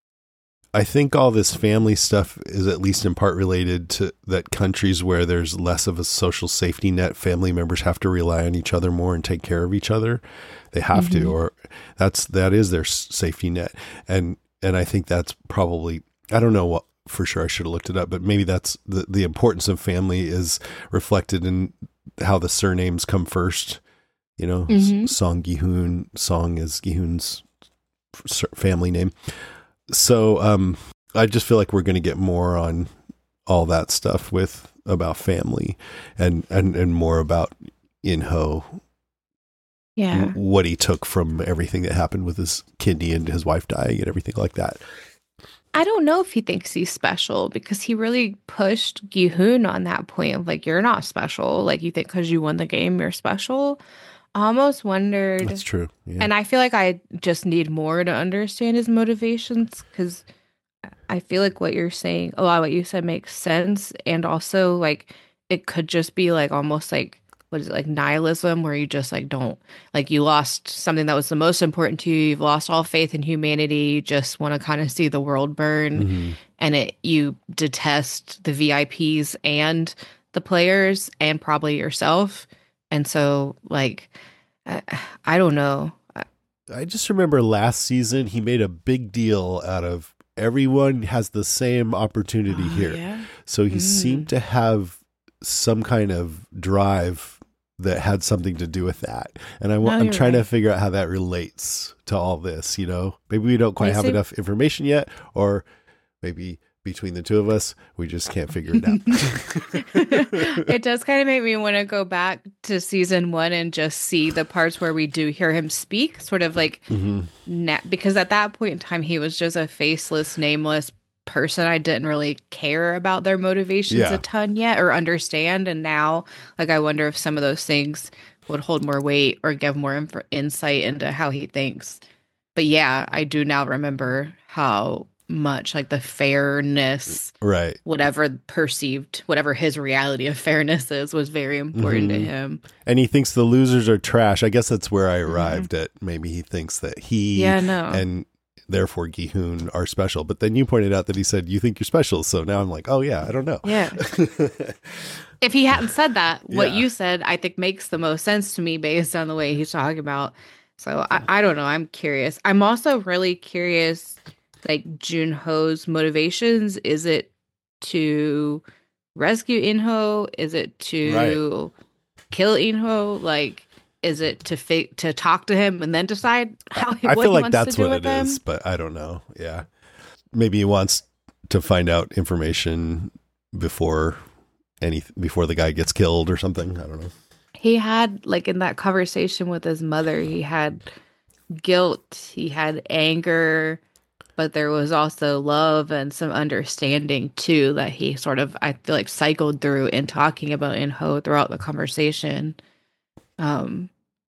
I think all this family stuff is at least in part related to that countries where there's less of a social safety net, family members have to rely on each other more and take care of each other. They have mm-hmm. to, or that's, that is their safety net. And, and I think that's probably, I don't know what for sure, I should have looked it up, but maybe that's the, the importance of family is reflected in how the surnames come first. You know, mm-hmm. Song Gi-hoon, Song is Gi-hoon's family name. So um, I just feel like we're going to get more on all that stuff with about family and, and, and more about In-ho. Yeah. W- what he took from everything that happened with his kidney and his wife dying and everything like that. I don't know if he thinks he's special because he really pushed Gi-hoon on that point of like, you're not special. Like you think because you won the game, you're special. I almost wondered. That's true. Yeah. And I feel like I just need more to understand his motivations because I feel like what you're saying, a lot of what you said makes sense. And also like it could just be like almost like, what is it, like nihilism where you just like don't, like you lost something that was the most important to you. You've lost all faith in humanity. You just want to kind of see the world burn. Mm-hmm. And it you detest the V I Ps and the players and probably yourself. And so, like, I, I don't know. I just remember last season, he made a big deal out of everyone has the same opportunity oh, here. Yeah? So he mm. seemed to have some kind of drive that had something to do with that. And I, no, I'm trying right. to figure out how that relates to all this, you know? Maybe we don't quite I have see. enough information yet, or maybe between the two of us, we just can't figure it out. It does kind of make me want to go back to season one and just see the parts where we do hear him speak, sort of like, mm-hmm. na- because at that point in time, he was just a faceless, nameless person. I didn't really care about their motivations yeah. a ton yet or understand. And now, like, I wonder if some of those things would hold more weight or give more inf- insight into how he thinks. But yeah, I do now remember how much like the fairness, right, whatever perceived, whatever his reality of fairness is, was very important mm-hmm. to him. And he thinks the losers are trash. I guess that's where I arrived mm-hmm. at. Maybe he thinks that he yeah, no. and therefore Gi-hoon are special. But then you pointed out that he said, you think you're special. So now I'm like, oh yeah, I don't know. Yeah. If he hadn't said that, what yeah. you said, I think makes the most sense to me based on the way he's talking about. So I, I don't know. I'm curious. I'm also really curious, like Junho's motivations. Is it to rescue In-ho? Is it to right. kill In-ho? Like, is it to fi- to talk to him and then decide how he, I what feel he like wants that's to do what with it him? is, but I don't know. Yeah, maybe he wants to find out information before any before the guy gets killed or something. I don't know. He had, like, in that conversation with his mother, he had guilt, he had anger, but there was also love and some understanding too that he sort of, I feel like, cycled through in talking about In-ho throughout the conversation. Um,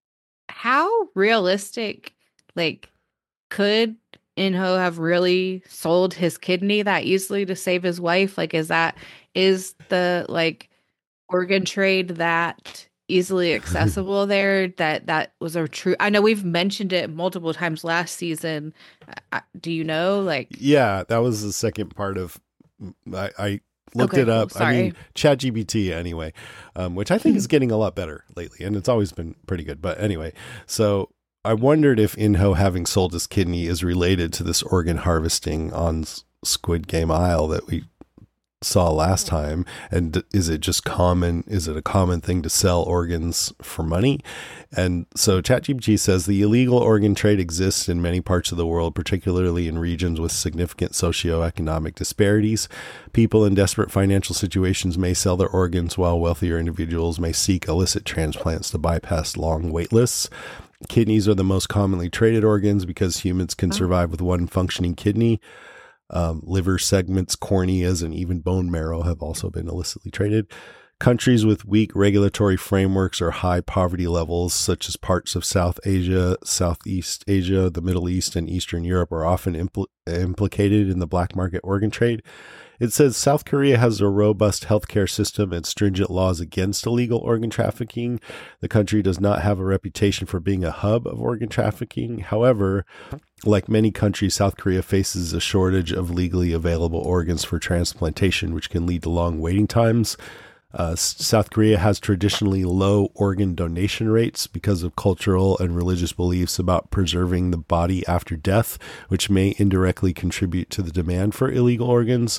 how realistic, like, could In-ho have really sold his kidney that easily to save his wife? Like, is that, is the, like, organ trade that easily accessible there? That that was a true, I know we've mentioned it multiple times last season. Uh, do you know, like, yeah, that was the second part of, I, I looked okay, it up. cool. Sorry. I mean, ChatGPT anyway, um, which I think is getting a lot better lately, and it's always been pretty good. But anyway, so I wondered if In-ho having sold his kidney is related to this organ harvesting on Squid Game Isle that we saw last time, and is it just common is it a common thing to sell organs for money? And so ChatGPT says the illegal organ trade exists in many parts of the world, particularly in regions with significant socioeconomic disparities. People in desperate financial situations may sell their organs, while wealthier individuals may seek illicit transplants to bypass long wait lists. Kidneys are the most commonly traded organs because humans can survive with one functioning kidney. Um, liver segments, corneas, and even bone marrow have also been illicitly traded. Countries with weak regulatory frameworks or high poverty levels, such as parts of South Asia, Southeast Asia, the Middle East, and Eastern Europe, are often impl- implicated in the black market organ trade. It says South Korea has a robust healthcare system and stringent laws against illegal organ trafficking. The country does not have a reputation for being a hub of organ trafficking. However, like many countries, South Korea faces a shortage of legally available organs for transplantation, which can lead to long waiting times. Uh, South Korea has traditionally low organ donation rates because of cultural and religious beliefs about preserving the body after death, which may indirectly contribute to the demand for illegal organs.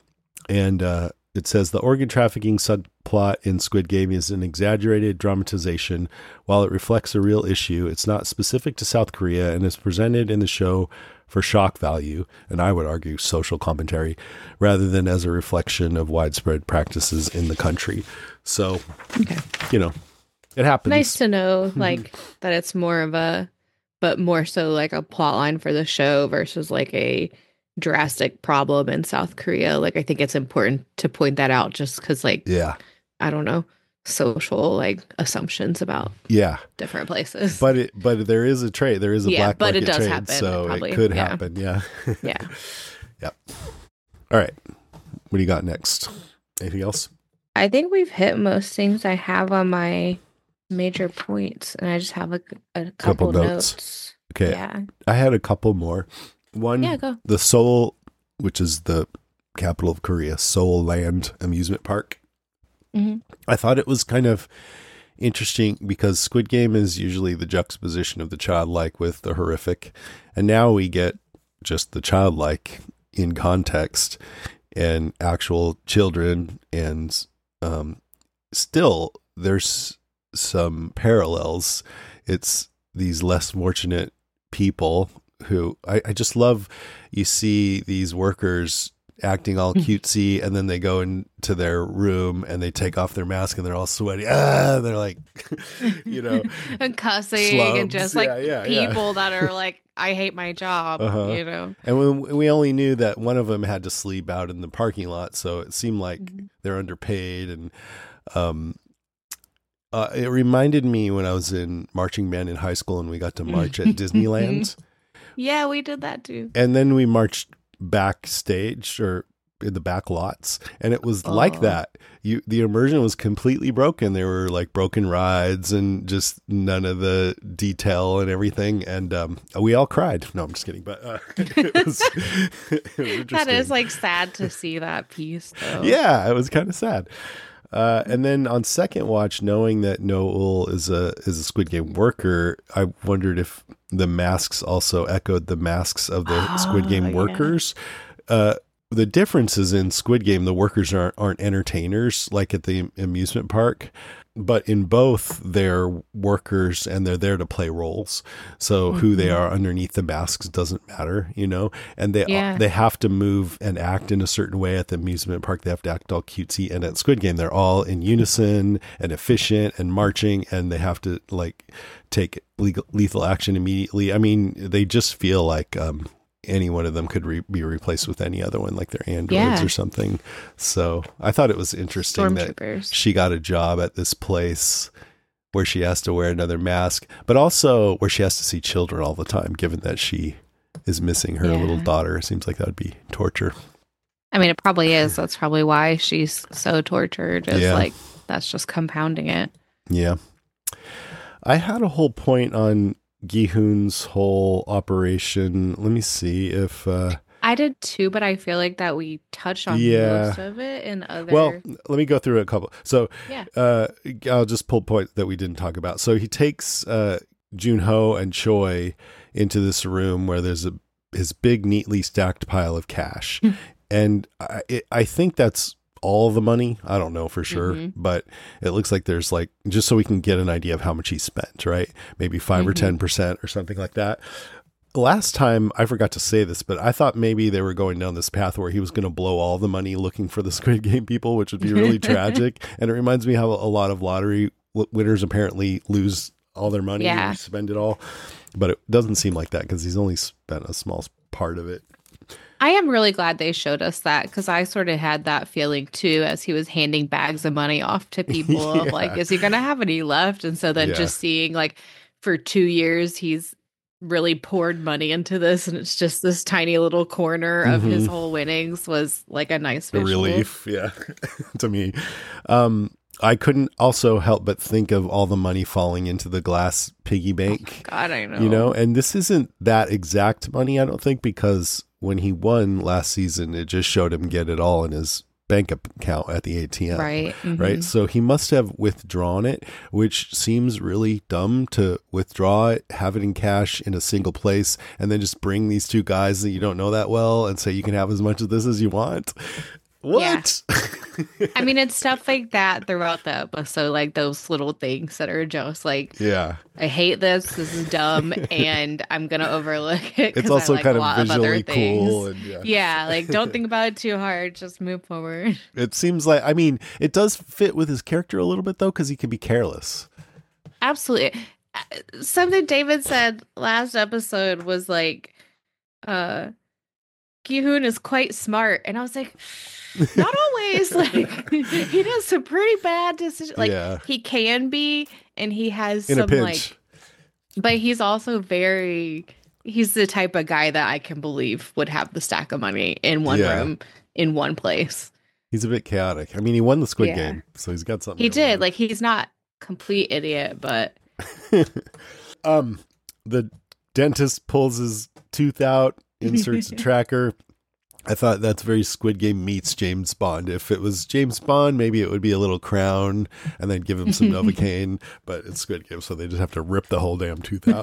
And uh, it says the organ trafficking subplot in Squid Game is an exaggerated dramatization. While it reflects a real issue, it's not specific to South Korea and is presented in the show for shock value, and I would argue social commentary, rather than as a reflection of widespread practices in the country. So, okay. you know, it happens. Nice to know, like, that it's more of a, but more so like a plot line for the show versus like a drastic problem in South Korea. Like, I think it's important to point that out just because, like, yeah, I don't know, social like assumptions about yeah different places. But it but there is a trade. There is a yeah, black but market it does trade, happen, so probably. it could yeah. happen. Yeah. yeah. Yep. All right. What do you got next? Anything else? I think we've hit most things I have on my major points, and I just have a, a couple, couple notes. notes. Okay. Yeah. I had a couple more. One, yeah, go. the Seoul, which is the capital of Korea, Seoul Land Amusement Park. Mm-hmm. I thought it was kind of interesting because Squid Game is usually the juxtaposition of the childlike with the horrific. And now we get just the childlike in context and actual children. And um, still, there's some parallels. It's these less fortunate people who I, I just love. You see these workers acting all cutesy, and then they go into their room and they take off their mask and they're all sweaty. Ah, they're like, you know, and cussing slums. and just like yeah, yeah, people yeah. that are like, I hate my job, uh-huh. you know. And we, we only knew that one of them had to sleep out in the parking lot, so it seemed like mm-hmm. they're underpaid. And um, uh, it reminded me when I was in marching band in high school and we got to march at Disneyland. Yeah, we did that too. And then we marched backstage or in the back lots, and it was oh. like that. You the immersion was completely broken. There were like broken rides and just none of the detail and everything, and um we all cried. No, I'm just kidding, but uh, it was, it was interesting. That is like sad to see that piece though. Yeah, it was kind of sad. Uh, and then on second watch, knowing that Noel is a is a Squid Game worker, I wondered if the masks also echoed the masks of the oh, Squid Game yeah. workers. Uh, the difference is in Squid Game, the workers aren't, aren't entertainers like at the amusement park, but in both they're workers and they're there to play roles. So mm-hmm. who they are underneath the masks doesn't matter, you know, and they yeah. they have to move and act in a certain way. At the amusement park, they have to act all cutesy, and at Squid Game, they're all in unison and efficient and marching, and they have to like take legal, lethal action immediately. I mean, they just feel like um, any one of them could re- be replaced with any other one, like they're androids yeah. or something. So I thought it was interesting that she got a job at this place where she has to wear another mask, but also where she has to see children all the time, given that she is missing her yeah. little daughter. It seems like that would be torture. I mean, it probably is. That's probably why she's so tortured. It's yeah. like, that's just compounding it. Yeah. I had a whole point on Gi-hoon's whole operation. Let me see if uh I did too, but I feel like that we touched on yeah. most of it in other. Well, let me go through a couple. So yeah. uh I'll just pull point that we didn't talk about. So he takes uh Jun-ho and Choi into this room where there's a his big neatly stacked pile of cash. And I it, I think that's all the money. I don't know for sure, mm-hmm. but it looks like there's like, just so we can get an idea of how much he spent, right? Maybe five mm-hmm. or ten percent or something like that. Last time, I forgot to say this, but I thought maybe they were going down this path where he was going to blow all the money looking for the Squid Game people, which would be really tragic. And it reminds me how a lot of lottery winners apparently lose all their money yeah. and spend it all. But it doesn't seem like that because he's only spent a small part of it. I am really glad they showed us that because I sort of had that feeling too as he was handing bags of money off to people Yeah. of like, is he going to have any left? And so then Yeah. just seeing like for two years, he's really poured money into this and it's just this tiny little corner of his Mhm. whole winnings was like a nice A visual. relief, yeah, to me. Um, I couldn't also help but think of all the money falling into the glass piggy bank. God, I know. You know, and this isn't that exact money, I don't think, because when he won last season, it just showed him get it all in his bank account at the A T M. Right. Right. mhm. So he must have withdrawn it, which seems really dumb to withdraw it, have it in cash in a single place, and then just bring these two guys that you don't know that well and say you can have as much of this as you want. What? I mean, it's stuff like that throughout the episode, like those little things that are just like, Yeah. I hate this. This is dumb, and I'm gonna overlook it. 'cause It's also I like kind a of lot of other visually cool. things. And yeah. Yeah, like don't think about it too hard. Just move forward. It seems like, I mean, it does fit with his character a little bit, though, because he can be careless. Absolutely. Uh, Something David said last episode was like, uh, Gi-hoon is quite smart, and I was like, not always. Like he does some pretty bad decisions. Like Yeah. he can be, and he has In a some pinch. like. But he's also very, he's the type of guy that I can believe would have the stack of money in one Yeah. room, in one place. He's a bit chaotic. I mean, he won the Squid Yeah. Game, so he's got something. He going did. on. Like, he's not complete idiot, but um, the dentist pulls his tooth out, inserts a tracker. I thought that's very Squid Game meets James Bond. If it was James Bond, maybe it would be a little crown and then give him some Novocaine, but it's Squid Game, so they just have to rip the whole damn tooth out.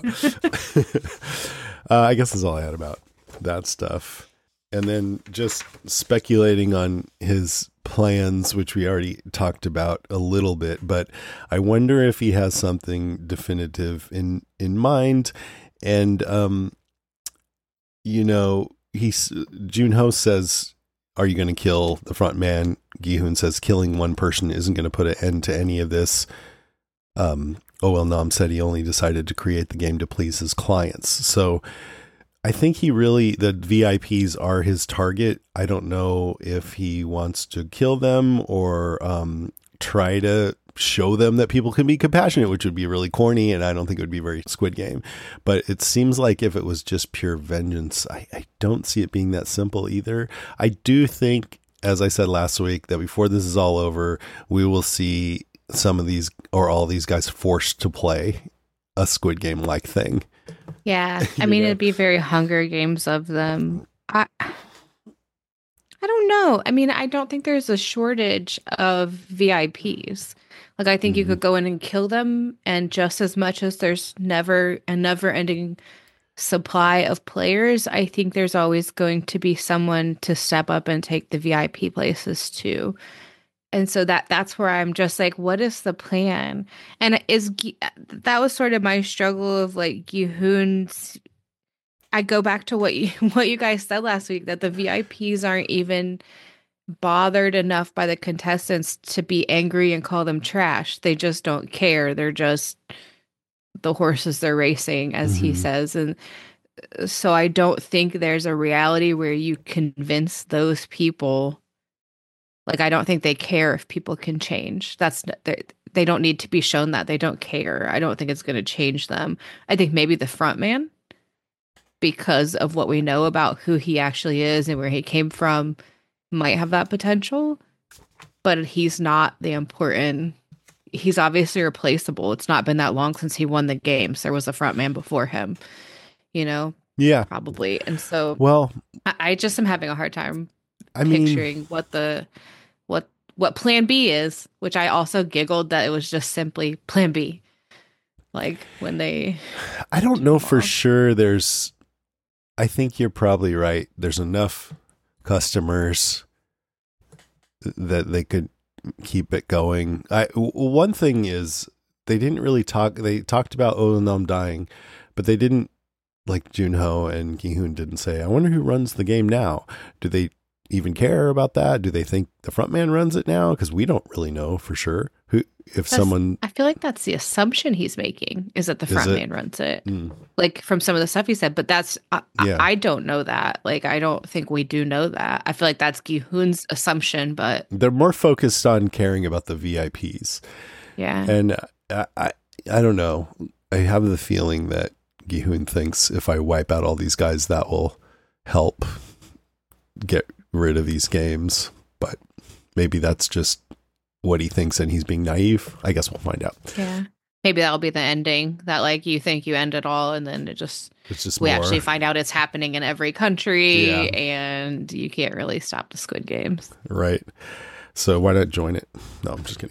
uh, I guess that's all I had about that stuff. And then just speculating on his plans, which we already talked about a little bit, but I wonder if he has something definitive in, in mind. And, um, you know, he's Junho says, are you going to kill the front man? Gi-hoon says killing one person isn't going to put an end to any of this. Um, Oh Well Nam said he only decided to create the game to please his clients. So I think he really, the V I Ps are his target. I don't know if he wants to kill them or um, try to show them that people can be compassionate, which would be really corny, and I don't think it would be very Squid Game. But it seems like if it was just pure vengeance, I, I don't see it being that simple either. I do think, as I said last week, that before this is all over, we will see some of these or all these guys forced to play a Squid Game like thing. yeah. I You mean, know? it'd be very Hunger Games of them. I, I don't know. I mean, I don't think there's a shortage of V I Ps. Like, I think you Mm-hmm. could go in and kill them, and just as much as there's never a never-ending supply of players, I think there's always going to be someone to step up and take the V I P places too. And so that that's where I'm just like, what is the plan? And is Gi- that was sort of my struggle of like Gi-hoon's. I go back to what you what you guys said last week, that the V I Ps aren't even bothered enough by the contestants to be angry and call them trash. They just don't care. They're just the horses they're racing, as he Mhm. says. And so I don't think there's a reality where you convince those people. Like, I don't think they care if people can change. That's they, they don't need to be shown that. They don't care. I don't think it's going to change them. I think maybe the front man, because of what we know about who he actually is and where he came from, might have that potential, but he's not the important. He's obviously replaceable. It's not been that long since he won the games. There was a front man before him, you know, Yeah. probably. And so Well, I, I just am having a hard time I mean, picturing what the what what plan B is, which I also giggled that it was just simply plan B. Like when they I don't know for Aw. sure. There's, I think you're probably right. There's enough customers that they could keep it going. I w- one thing is they didn't really talk. They talked about Oh Nam dying, but they didn't, like Junho and Gi-hoon didn't say, I wonder who runs the game now. Do they even care about that? Do they think the front man runs it now? Because we don't really know for sure. Who, if That's, someone, I feel like that's the assumption he's making, is that the Is front it? man runs it. Mm. Like from some of the stuff he said, but that's I, Yeah. I, I don't know that. Like I don't think we do know that. I feel like that's Gi-hoon's assumption, but they're more focused on caring about the V I Ps. yeah. And I, I, I don't know. I have the feeling that Gi-hoon thinks if I wipe out all these guys, that will help get rid of these games. But maybe that's just what he thinks and he's being naive. I guess we'll find out. Yeah. Maybe that'll be the ending, that like you think you end it all and then it just It's just we more. actually find out it's happening in every country Yeah. and you can't really stop the Squid Games. Right. So why not join it? No, I'm just kidding.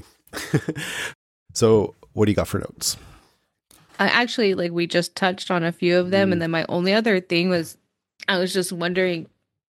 So what do you got for notes? I actually, like, we just touched on a few of them, Mm. and then my only other thing was I was just wondering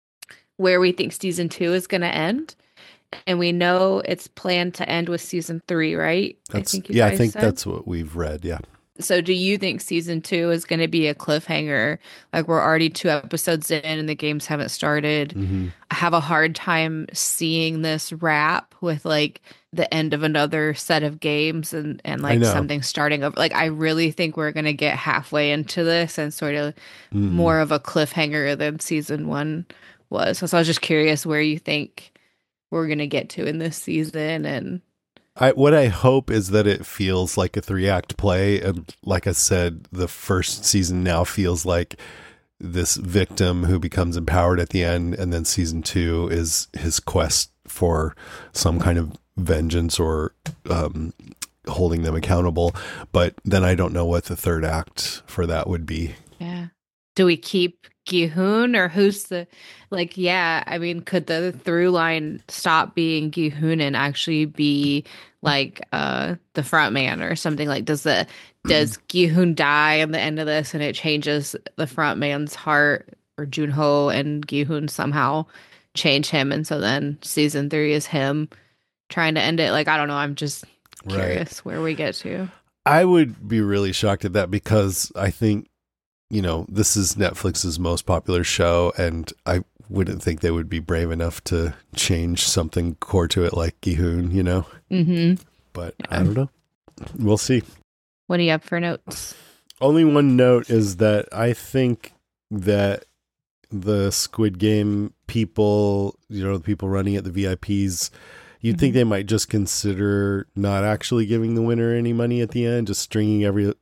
where we think season two is going to end. And we know it's planned to end with season three, right? That's, I think you yeah, I guys think said. that's what we've read. Yeah. So do you think season two is going to be a cliffhanger? Like, we're already two episodes in and the games haven't started. Mm-hmm. I have a hard time seeing this wrap with like the end of another set of games and, and like know. something starting over. Like, I really think we're going to get halfway into this and sort of Mhm. more of a cliffhanger than season one was. So, so I was just curious where you think we're going to get to in this season. And I, what I hope is that it feels like a three act play. And like I said, the first season now feels like this victim who becomes empowered at the end. And then season two is his quest for some kind of vengeance or um, holding them accountable. But then I don't know what the third act for that would be. yeah. Do we keep Gi-hoon or who's the, like, yeah, I mean, could the through line stop being Gi-hoon and actually be like uh the front man or something? Like, does the, does Gi-hoon die in the end of this and it changes the front man's heart, or Junho and Gi-hoon somehow change him? And so then season three is him trying to end it. Like, I don't know. I'm just curious Right. where we get to. I would be really shocked at that because I think, you know, this is Netflix's most popular show, and I wouldn't think they would be brave enough to change something core to it like Gi-hoon, you know? Mm-hmm. But I don't know. We'll see. What do you have for notes? Only one note is that I think that the Squid Game people, you know, the people running it, the V I Ps, you'd think they might just consider not actually giving the winner any money at the end, just stringing everyone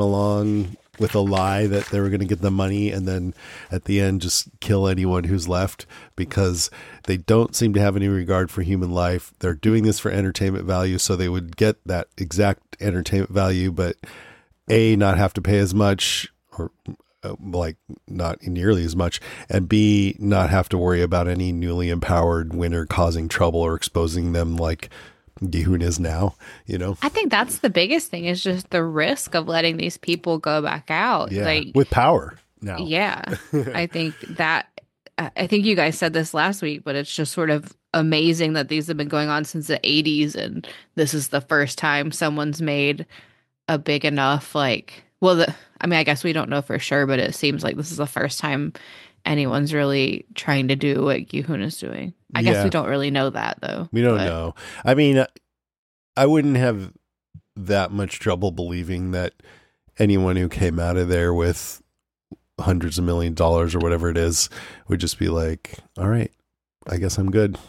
along with a lie that they were going to get the money, and then at the end just kill anyone who's left, because they don't seem to have any regard for human life. They're doing this for entertainment value, so they would get that exact entertainment value, but A, not have to pay as much, or uh, like not nearly as much, and B, not have to worry about any newly empowered winner causing trouble or exposing them like Gi-hoon is now, you know? I think that's the biggest thing, is just the risk of letting these people go back out. Yeah, Like, with power now. yeah, I think that, I think you guys said this last week, but it's just sort of amazing that these have been going on since the eighties. And this is the first time someone's made a big enough, like, well, the, I mean, I guess we don't know for sure, but it seems like this is the first time anyone's really trying to do what Gi-hoon is doing. I Yeah. guess we don't really know that, though. We don't but- know. I mean, I wouldn't have that much trouble believing that anyone who came out of there with hundreds of million dollars or whatever it is would just be like, all right, I guess I'm good.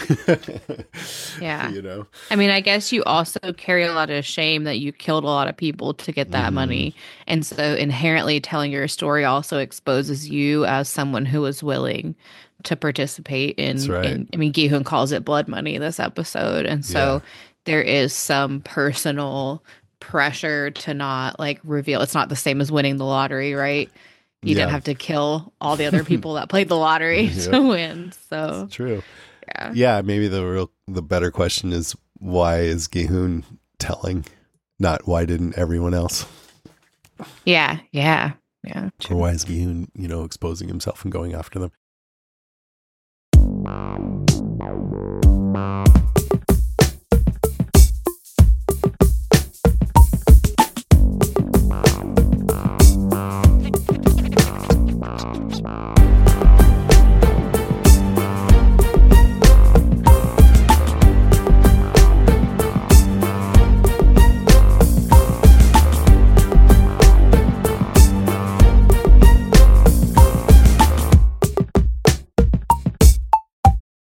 Yeah. You know? I mean, I guess you also carry a lot of shame that you killed a lot of people to get that Mhm. money. And so inherently telling your story also exposes you as someone who was willing to participate in, That's right. in I mean, Gi-hoon calls it blood money this episode. And so there is some personal pressure to not like reveal. It's not the same as winning the lottery, right? You Yeah. didn't have to kill all the other people that played the lottery Yep. to win. So It's true. yeah. Yeah, maybe the real, the better question is, why is Gi-hoon telling? Not why didn't everyone else? Yeah. Yeah. Yeah. Or why is Gi-hoon, you know, exposing himself and going after them?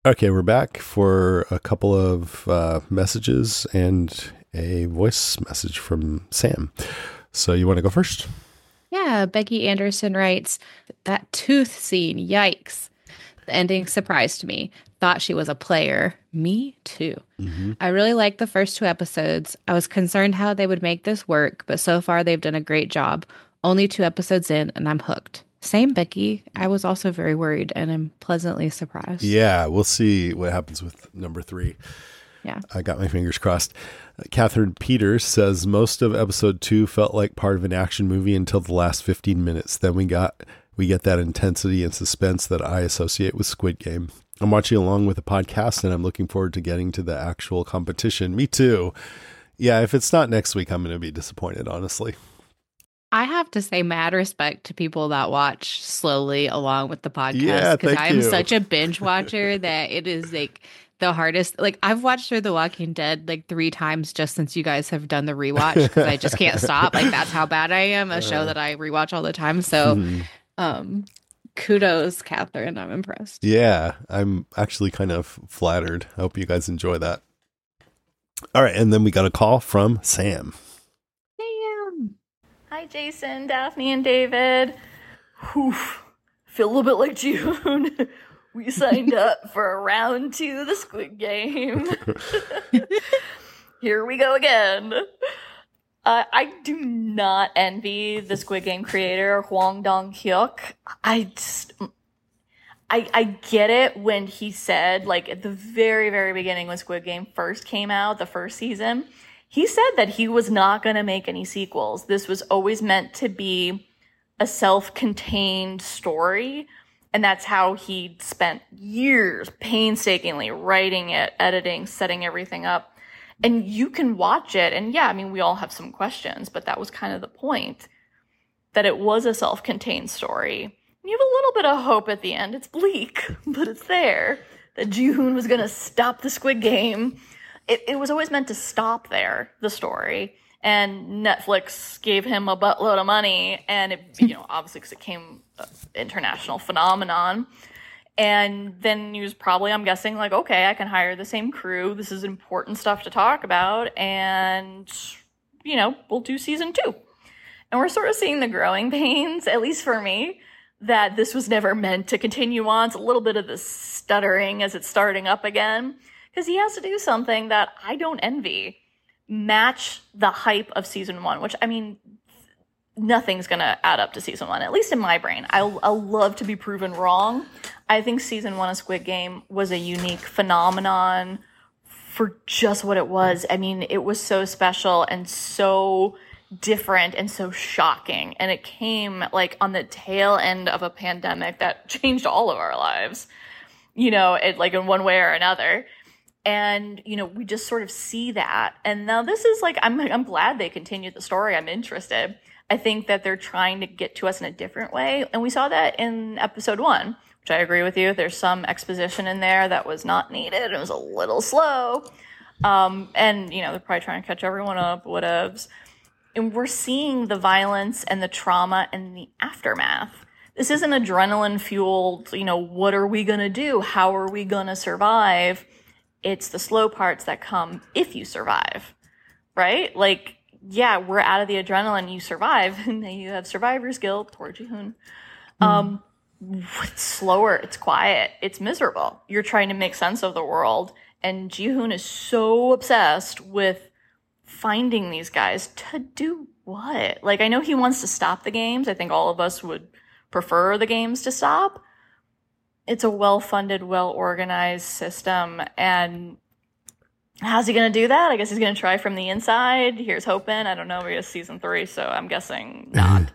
Okay, we're back for a couple of uh, messages and a voice message from Sam. So you want to go first? Yeah, Becky Anderson writes, that tooth scene, yikes. The ending surprised me. Thought she was a player. Me too. Mm-hmm. I really liked the first two episodes. I was concerned how they would make this work, but so far they've done a great job. Only two episodes in, and I'm hooked. Same, Becky. I was also very worried, and I'm pleasantly surprised. Yeah, we'll see what happens with number three. Yeah. I got my fingers crossed. Uh, Catherine Peters says, most of episode two felt like part of an action movie until the last fifteen minutes. Then we got we get that intensity and suspense that I associate with Squid Game. I'm watching along with the podcast, and I'm looking forward to getting to the actual competition. Me too. Yeah, if it's not next week, I'm going to be disappointed, honestly. I have to say mad respect to people that watch slowly along with the podcast, yeah, because I am you. such a binge watcher that it is like the hardest. Like, I've watched through The Walking Dead like three times just since you guys have done the rewatch, because I just can't stop. Like, that's how bad I am, a show that I rewatch all the time. So hmm. um, kudos, Catherine. I'm impressed. Yeah, I'm actually kind of flattered. I hope you guys enjoy that. All right, and then we got a call from Sam. Hi, Jason, Daphne, and David. Whew. Feel a little bit like June. We signed up for a round two of the Squid Game. Here we go again. Uh, I do not envy the Squid Game creator, Hwang Dong-hyuk. I just, I, I get it when he said, like, at the very, very beginning when Squid Game first came out, the first season, he said that he was not going to make any sequels. This was always meant to be a self-contained story. And that's how he spent years painstakingly writing it, editing, setting everything up. And you can watch it. And yeah, I mean, we all have some questions, but that was kind of the point, that it was a self-contained story. You have a little bit of hope at the end. It's bleak, but it's there. That Ji-hoon was going to stop the Squid Game. It, it was always meant to stop there, the story. And Netflix gave him a buttload of money. And, it, you know, obviously because it came uh, international phenomenon. And then he was probably, I'm guessing, like, okay, I can hire the same crew. This is important stuff to talk about. And, you know, we'll do season two. And we're sort of seeing the growing pains, at least for me, that this was never meant to continue on. It's a little bit of the stuttering as it's starting up again. Because he has to do something that I don't envy. Match the hype of season one, which, I mean, nothing's going to add up to season one, at least in my brain. I'll, I'll love to be proven wrong. I think season one of Squid Game was a unique phenomenon for just what it was. I mean, it was so special and so different and so shocking. And it came, like, on the tail end of a pandemic that changed all of our lives, you know, it, like, in one way or another. And, you know, we just sort of see that. And now this is like, I'm I'm glad they continued the story. I'm interested. I think that they're trying to get to us in a different way. And we saw that in episode one, which I agree with you. There's some exposition in there that was not needed. It was a little slow. Um, and, you know, they're probably trying to catch everyone up, whatevs. And we're seeing the violence and the trauma and the aftermath. This isn't adrenaline fueled, you know, what are we going to do? How are we going to survive? It's the slow parts that come if you survive, right? Like, yeah, we're out of the adrenaline, you survive, and then you have survivor's guilt, poor Ji-hoon. Mm. Um, it's slower, it's quiet, it's miserable. You're trying to make sense of the world, and Ji-hoon is so obsessed with finding these guys to do what? Like, I know he wants to stop the games. I think all of us would prefer the games to stop. It's a well-funded, well-organized system, and how's he going to do that? I guess he's going to try from the inside. Here's hoping. I don't know. We're season three, so I'm guessing not.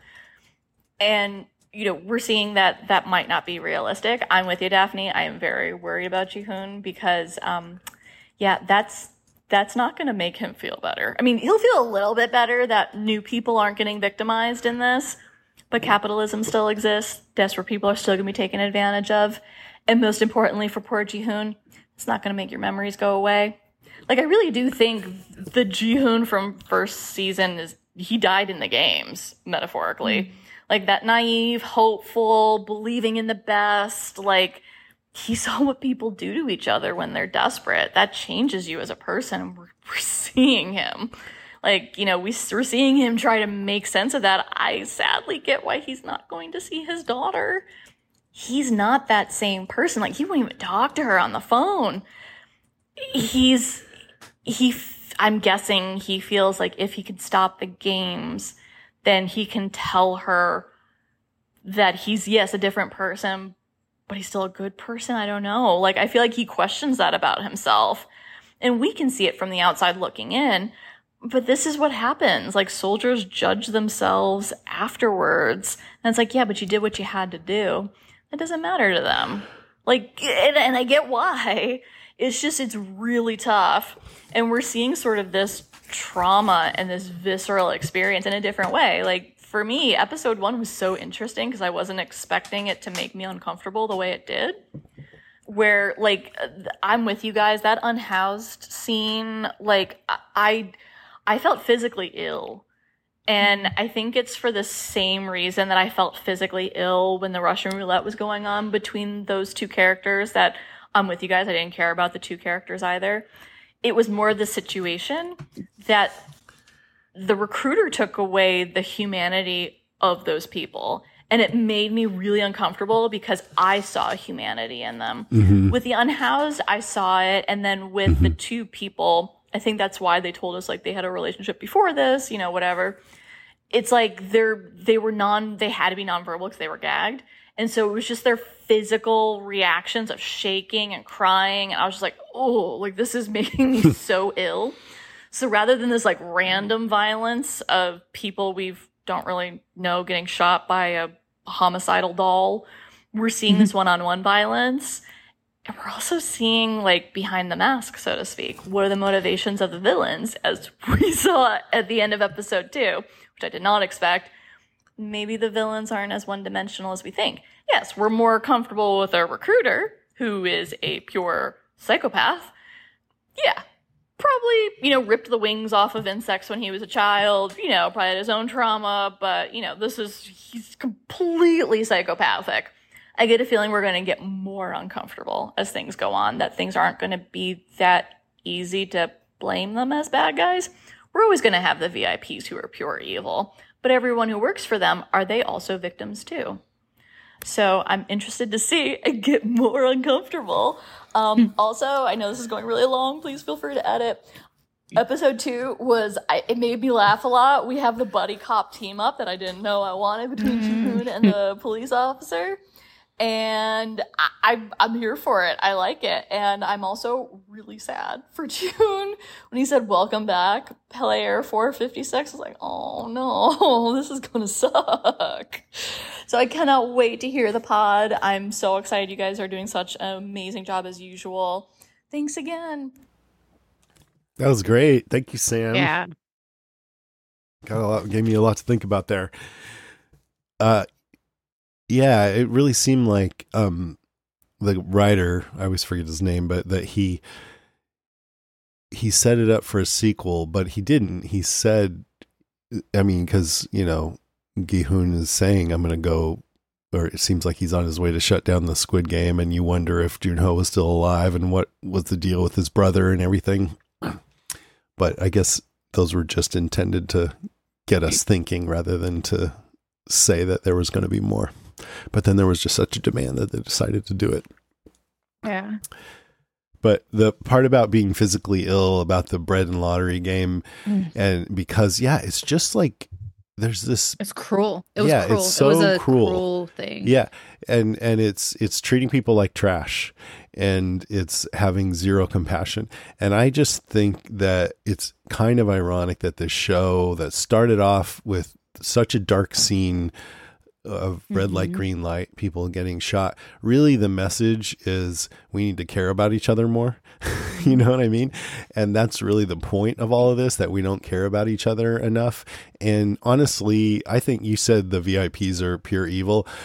And, you know, we're seeing that that might not be realistic. I'm with you, Daphne. I am very worried about Ji-hoon because, um, yeah, that's that's not going to make him feel better. I mean, he'll feel a little bit better that new people aren't getting victimized in this. But capitalism still exists. Desperate people are still going to be taken advantage of. And most importantly for poor Ji-hoon, it's not going to make your memories go away. Like, I really do think the Ji-hoon from first season, is he died in the games, metaphorically. Mm-hmm. Like, that naive, hopeful, believing in the best, like, he saw what people do to each other when they're desperate. That changes you as a person. We're, we're seeing him. Like, you know, we, we're seeing him try to make sense of that. I sadly get why he's not going to see his daughter. He's not that same person. Like, he won't even talk to her on the phone. He's, he, I'm guessing he feels like if he could stop the games, then he can tell her that he's, yes, a different person, but he's still a good person. I don't know. Like, I feel like he questions that about himself. And we can see it from the outside looking in. But this is what happens. Like, soldiers judge themselves afterwards. And it's like, yeah, but you did what you had to do. It doesn't matter to them. Like, and, and I get why. It's just, it's really tough. And we're seeing sort of this trauma and this visceral experience in a different way. Like, for me, episode one was so interesting because I wasn't expecting it to make me uncomfortable the way it did. Where, like, I'm with you guys, that unhoused scene, like, I, I felt physically ill. And I think it's for the same reason that I felt physically ill when the Russian roulette was going on between those two characters, that I'm with you guys, I didn't care about the two characters either. It was more the situation that the recruiter took away the humanity of those people. And it made me really uncomfortable because I saw humanity in them. Mm-hmm. With the unhoused, I saw it. And then with mm-hmm. the two people, I think that's why they told us, like, they had a relationship before this, you know, whatever. It's like they're, they were non, they had to be nonverbal because they were gagged. And so it was just their physical reactions of shaking and crying. And I was just like, oh, like, this is making me so ill. So rather than this, like, random violence of people we don't really know getting shot by a homicidal doll, we're seeing this one-on-one violence. And we're also seeing, like, behind the mask, so to speak, what are the motivations of the villains, as we saw at the end of episode two, which I did not expect. Maybe the villains aren't as one-dimensional as we think. Yes, we're more comfortable with our recruiter, who is a pure psychopath. Yeah, probably, you know, ripped the wings off of insects when he was a child, you know, probably had his own trauma, but, you know, this is, he's completely psychopathic. I get a feeling we're going to get more uncomfortable as things go on, that things aren't going to be that easy to blame them as bad guys. We're always going to have the V I Ps who are pure evil, but everyone who works for them, are they also victims too? So I'm interested to see it get more uncomfortable. Um, also, I know this is going really long. Please feel free to edit. Episode two was, I, it made me laugh a lot. We have the buddy cop team up that I didn't know I wanted between Ji-hoon and the police officer. And I, I, I'm here for it. I like it. And I'm also really sad for Ji-hoon when he said, welcome back, Pele Air four fifty-six. I was like, oh no, this is going to suck. So I cannot wait to hear the pod. I'm so excited you guys are doing such an amazing job as usual. Thanks again. That was great. Thank you, Sam. Yeah. Got a lot, gave me a lot to think about there. Uh, yeah, it really seemed like um, the writer, I always forget his name, but that he he set it up for a sequel, but he didn't. He said, I mean, because, you know, Gi-hoon is saying, I'm going to go, or it seems like he's on his way to shut down the Squid Game, and you wonder if Junho was still alive and what was the deal with his brother and everything. But I guess those were just intended to get us thinking rather than to say that there was going to be more. But then there was just such a demand that they decided to do it. Yeah. But the part about being physically ill, about the bread and lottery game, mm. and because, yeah, it's just like, there's this, it's cruel. It was yeah, cruel. It's so it was a cruel. cruel thing. Yeah. And, and it's, it's treating people like trash, and it's having zero compassion. And I just think that it's kind of ironic that this show that started off with such a dark scene of red mm-hmm. light, green light, people getting shot. Really, the message is we need to care about each other more. You know what I mean? And that's really the point of all of this, that we don't care about each other enough. And honestly, I think you said the V I Ps are pure evil.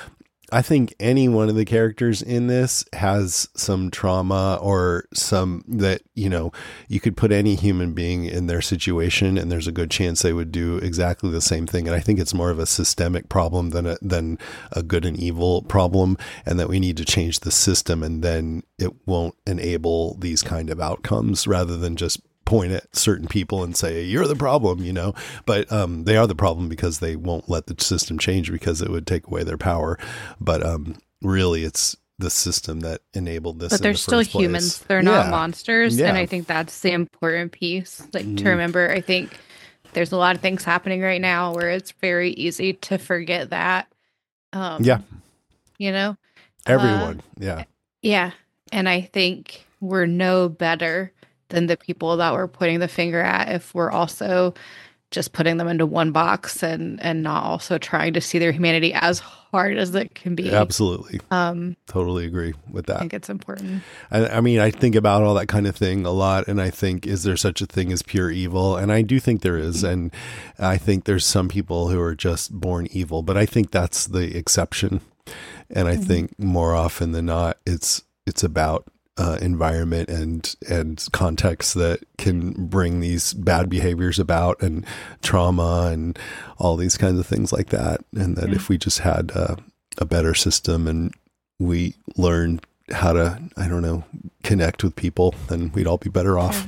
I think any one of the characters in this has some trauma or some that, you know, you could put any human being in their situation and there's a good chance they would do exactly the same thing. And I think it's more of a systemic problem than a, than a good and evil problem, and that we need to change the system, and then it won't enable these kind of outcomes, rather than just point at certain people and say, you're the problem, you know, but um, they are the problem because they won't let the system change because it would take away their power. But um, really, it's the system that enabled this. But they're the still first place. humans. They're not Yeah. monsters. Yeah. And I think that's the important piece, like Mhm. to remember. I think there's a lot of things happening right now where it's very easy to forget that. Um, Yeah. You know? Everyone. Uh, yeah. Yeah. And I think we're no better than the people that we're pointing the finger at if we're also just putting them into one box and and not also trying to see their humanity as hard as it can be. Absolutely. Um, Totally agree with I that. think it's important. I, I mean, I think about all that kind of thing a lot, and I think, is there such a thing as pure evil? And I do think there is, and I think there's some people who are just born evil, but I think that's the exception. And I Mhm. think more often than not, it's it's about uh, environment and and context that can bring these bad behaviors about, and trauma and all these kinds of things like that. And that Yeah. if we just had uh, a better system and we learned how to, I don't know, connect with people, then we'd all be better off.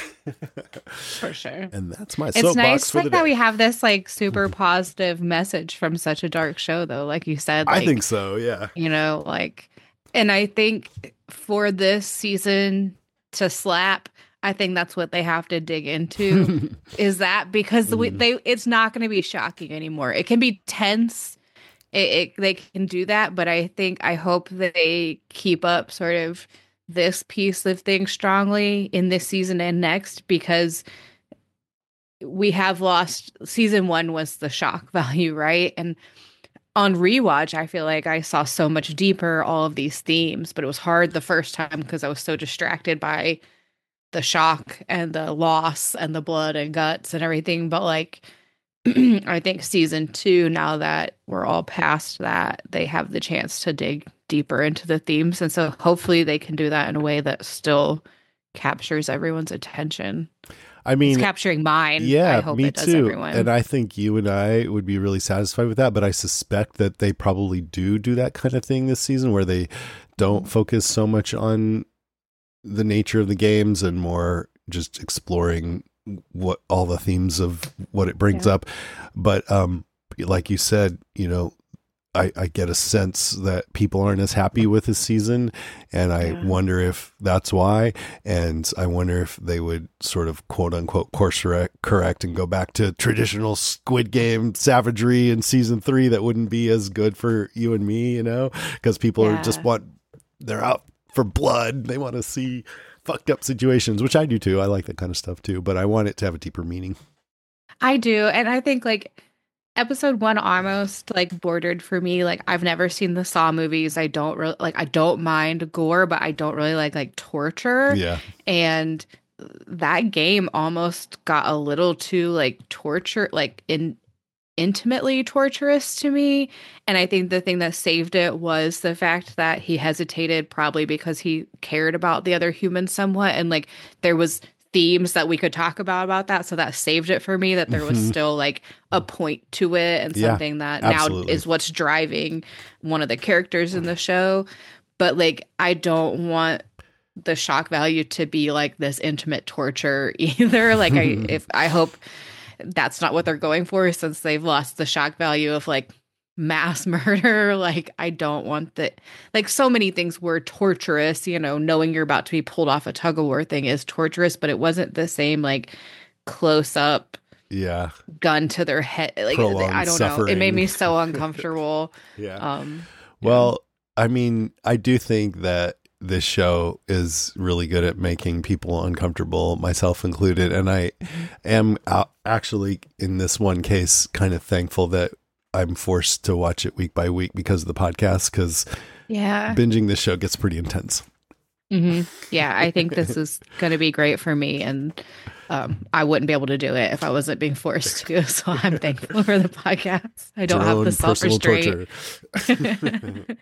For sure. And that's my It's soapbox nice for like the that day. we have this like super positive message from such a dark show, though. Like you said, like, I think so. Yeah. you know, like, and I think for this season to slap, I think that's what they have to dig into is that, because the, Mm. they it's not going to be shocking anymore. It can be tense. It, it they can do that, but I think I hope that they keep up sort of this piece of things strongly in this season and next, because we have lost. Season one was the shock value, right? And on rewatch, I feel like I saw so much deeper all of these themes, but it was hard the first time because I was so distracted by the shock and the loss and the blood and guts and everything. But like, I think season two, now that we're all past that, they have the chance to dig deeper into the themes. And so hopefully they can do that in a way that still captures everyone's attention. I mean, It's capturing mine. yeah, I hope me it does too. everyone. And I think you and I would be really satisfied with that. But I suspect that they probably do do that kind of thing this season, where they don't focus so much on the nature of the games and more just exploring what all the themes of what it brings Yeah. up. But um, like you said, you know, I, I get a sense that people aren't as happy with this season, and I Yeah. wonder if that's why. And I wonder if they would sort of quote unquote course correct, correct and go back to traditional Squid Game savagery in season three. That wouldn't be as good for you and me, you know, because people Yeah. are just want, they're out for blood. They want to see fucked up situations, which I do too. I like that kind of stuff too, but I want it to have a deeper meaning. I do. And I think like episode one almost like bordered for me. Like I've never seen the Saw movies. I don't really like, I don't mind gore, but I don't really like like torture. Yeah. And that game almost got a little too like torture, like in intimately torturous to me. And I think the thing that saved it was the fact that he hesitated, probably because he cared about the other humans somewhat. And like there was themes that we could talk about about that, so that saved it for me, that there was Mhm. still like a point to it and Yeah, something that absolutely. now is what's driving one of the characters in the show. But like I don't want the shock value to be like this intimate torture either. Like I if I hope that's not what they're going for, since they've lost the shock value of like mass murder. Like I don't want that. Like so many things were torturous, you know, knowing you're about to be pulled off a tug of war thing is torturous, but it wasn't the same like close up Yeah. gun to their head. Like Prolonged I don't know. It made suffering. me so uncomfortable. Yeah. Um Well, I mean, I do think that this show is really good at making people uncomfortable, myself included. And I am uh, actually, in this one case, kind of thankful that I'm forced to watch it week by week because of the podcast, because yeah. binging this show gets pretty intense. hmm Yeah, I think this is going to be great for me. And um, I wouldn't be able to do it if I wasn't being forced to. So I'm thankful for the podcast. I don't Your have own the self-restraint. torture.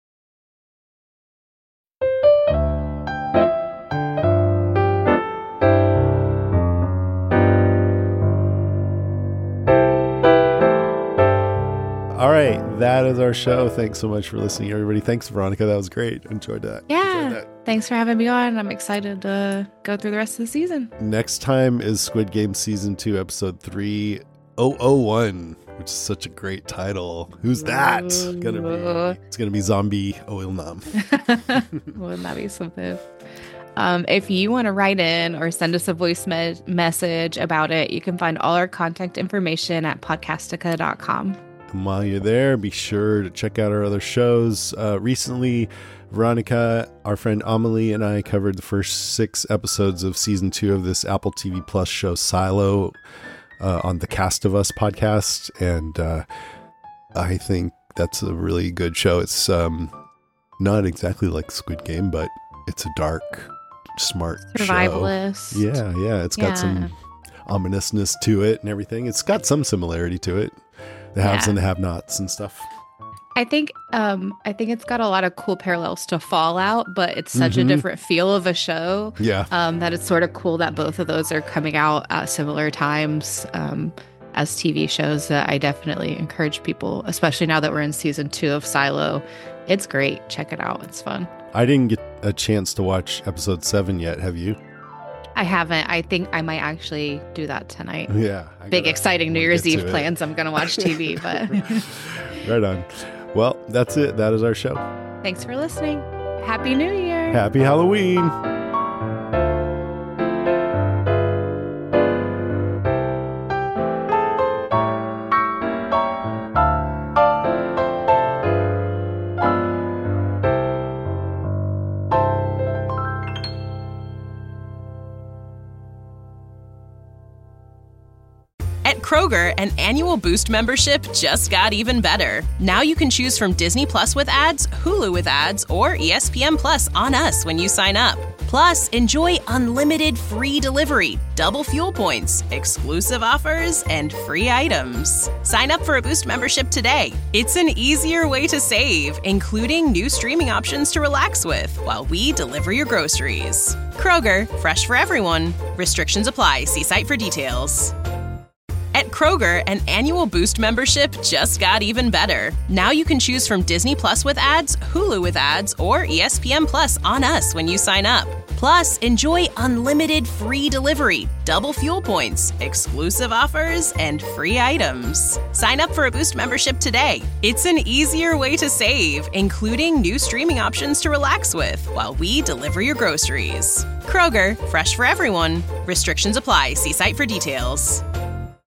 All right, that is our show. Thanks so much for listening, everybody. Thanks, Veronica. That was great. Enjoyed that. Yeah. Enjoyed that. Thanks for having me on. I'm excited to go through the rest of the season. Next time is Squid Game Season two, Episode three oh oh one, which is such a great title. Who's that gonna be? It's gonna be Zombie Oil Nam. Wouldn't that be something? Um, if you want to write in or send us a voice me- message about it, you can find all our contact information at podcastica dot com. And while you're there, be sure to check out our other shows. Uh, recently, Veronica, our friend Amelie, and I covered the first six episodes of season two of this Apple T V Plus show Silo uh, on the Cast of Us podcast. And uh, I think that's a really good show. It's um, not exactly like Squid Game, but it's a dark, smart Survivalist. show. Yeah, yeah. It's got Yeah. some ominousness to it and everything. It's got some similarity to it. The haves Yeah. and the have-nots and stuff. I think um, I think it's got a lot of cool parallels to Fallout, but it's such Mhm. a different feel of a show Yeah. um, that it's sort of cool that both of those are coming out at similar times um, as T V shows. That I definitely encourage people, especially now that we're in season two of Silo. It's great. Check it out. It's fun. I didn't get a chance to watch episode seven yet. Have you? I haven't. I think I might actually do that tonight. Yeah. I Big gotta- exciting New we'll Year's get to Eve it. plans. I'm going to watch T V, but Right on. Well, that's it. That is our show. thanks for listening. Happy New Year. Happy Halloween. At Kroger, an annual Boost membership just got even better. Now you can choose from Disney Plus with ads, Hulu with ads, or E S P N Plus on us when you sign up. Plus, enjoy unlimited free delivery, double fuel points, exclusive offers, and free items. Sign up for a Boost membership today. It's an easier way to save, including new streaming options to relax with while we deliver your groceries. Kroger, fresh for everyone. Restrictions apply. See site for details. At Kroger, an annual Boost membership just got even better. Now you can choose from Disney Plus with ads, Hulu with ads, or E S P N Plus on us when you sign up. Plus, enjoy unlimited free delivery, double fuel points, exclusive offers, and free items. Sign up for a Boost membership today. It's an easier way to save, including new streaming options to relax with while we deliver your groceries. Kroger, fresh for everyone. Restrictions apply. See site for details.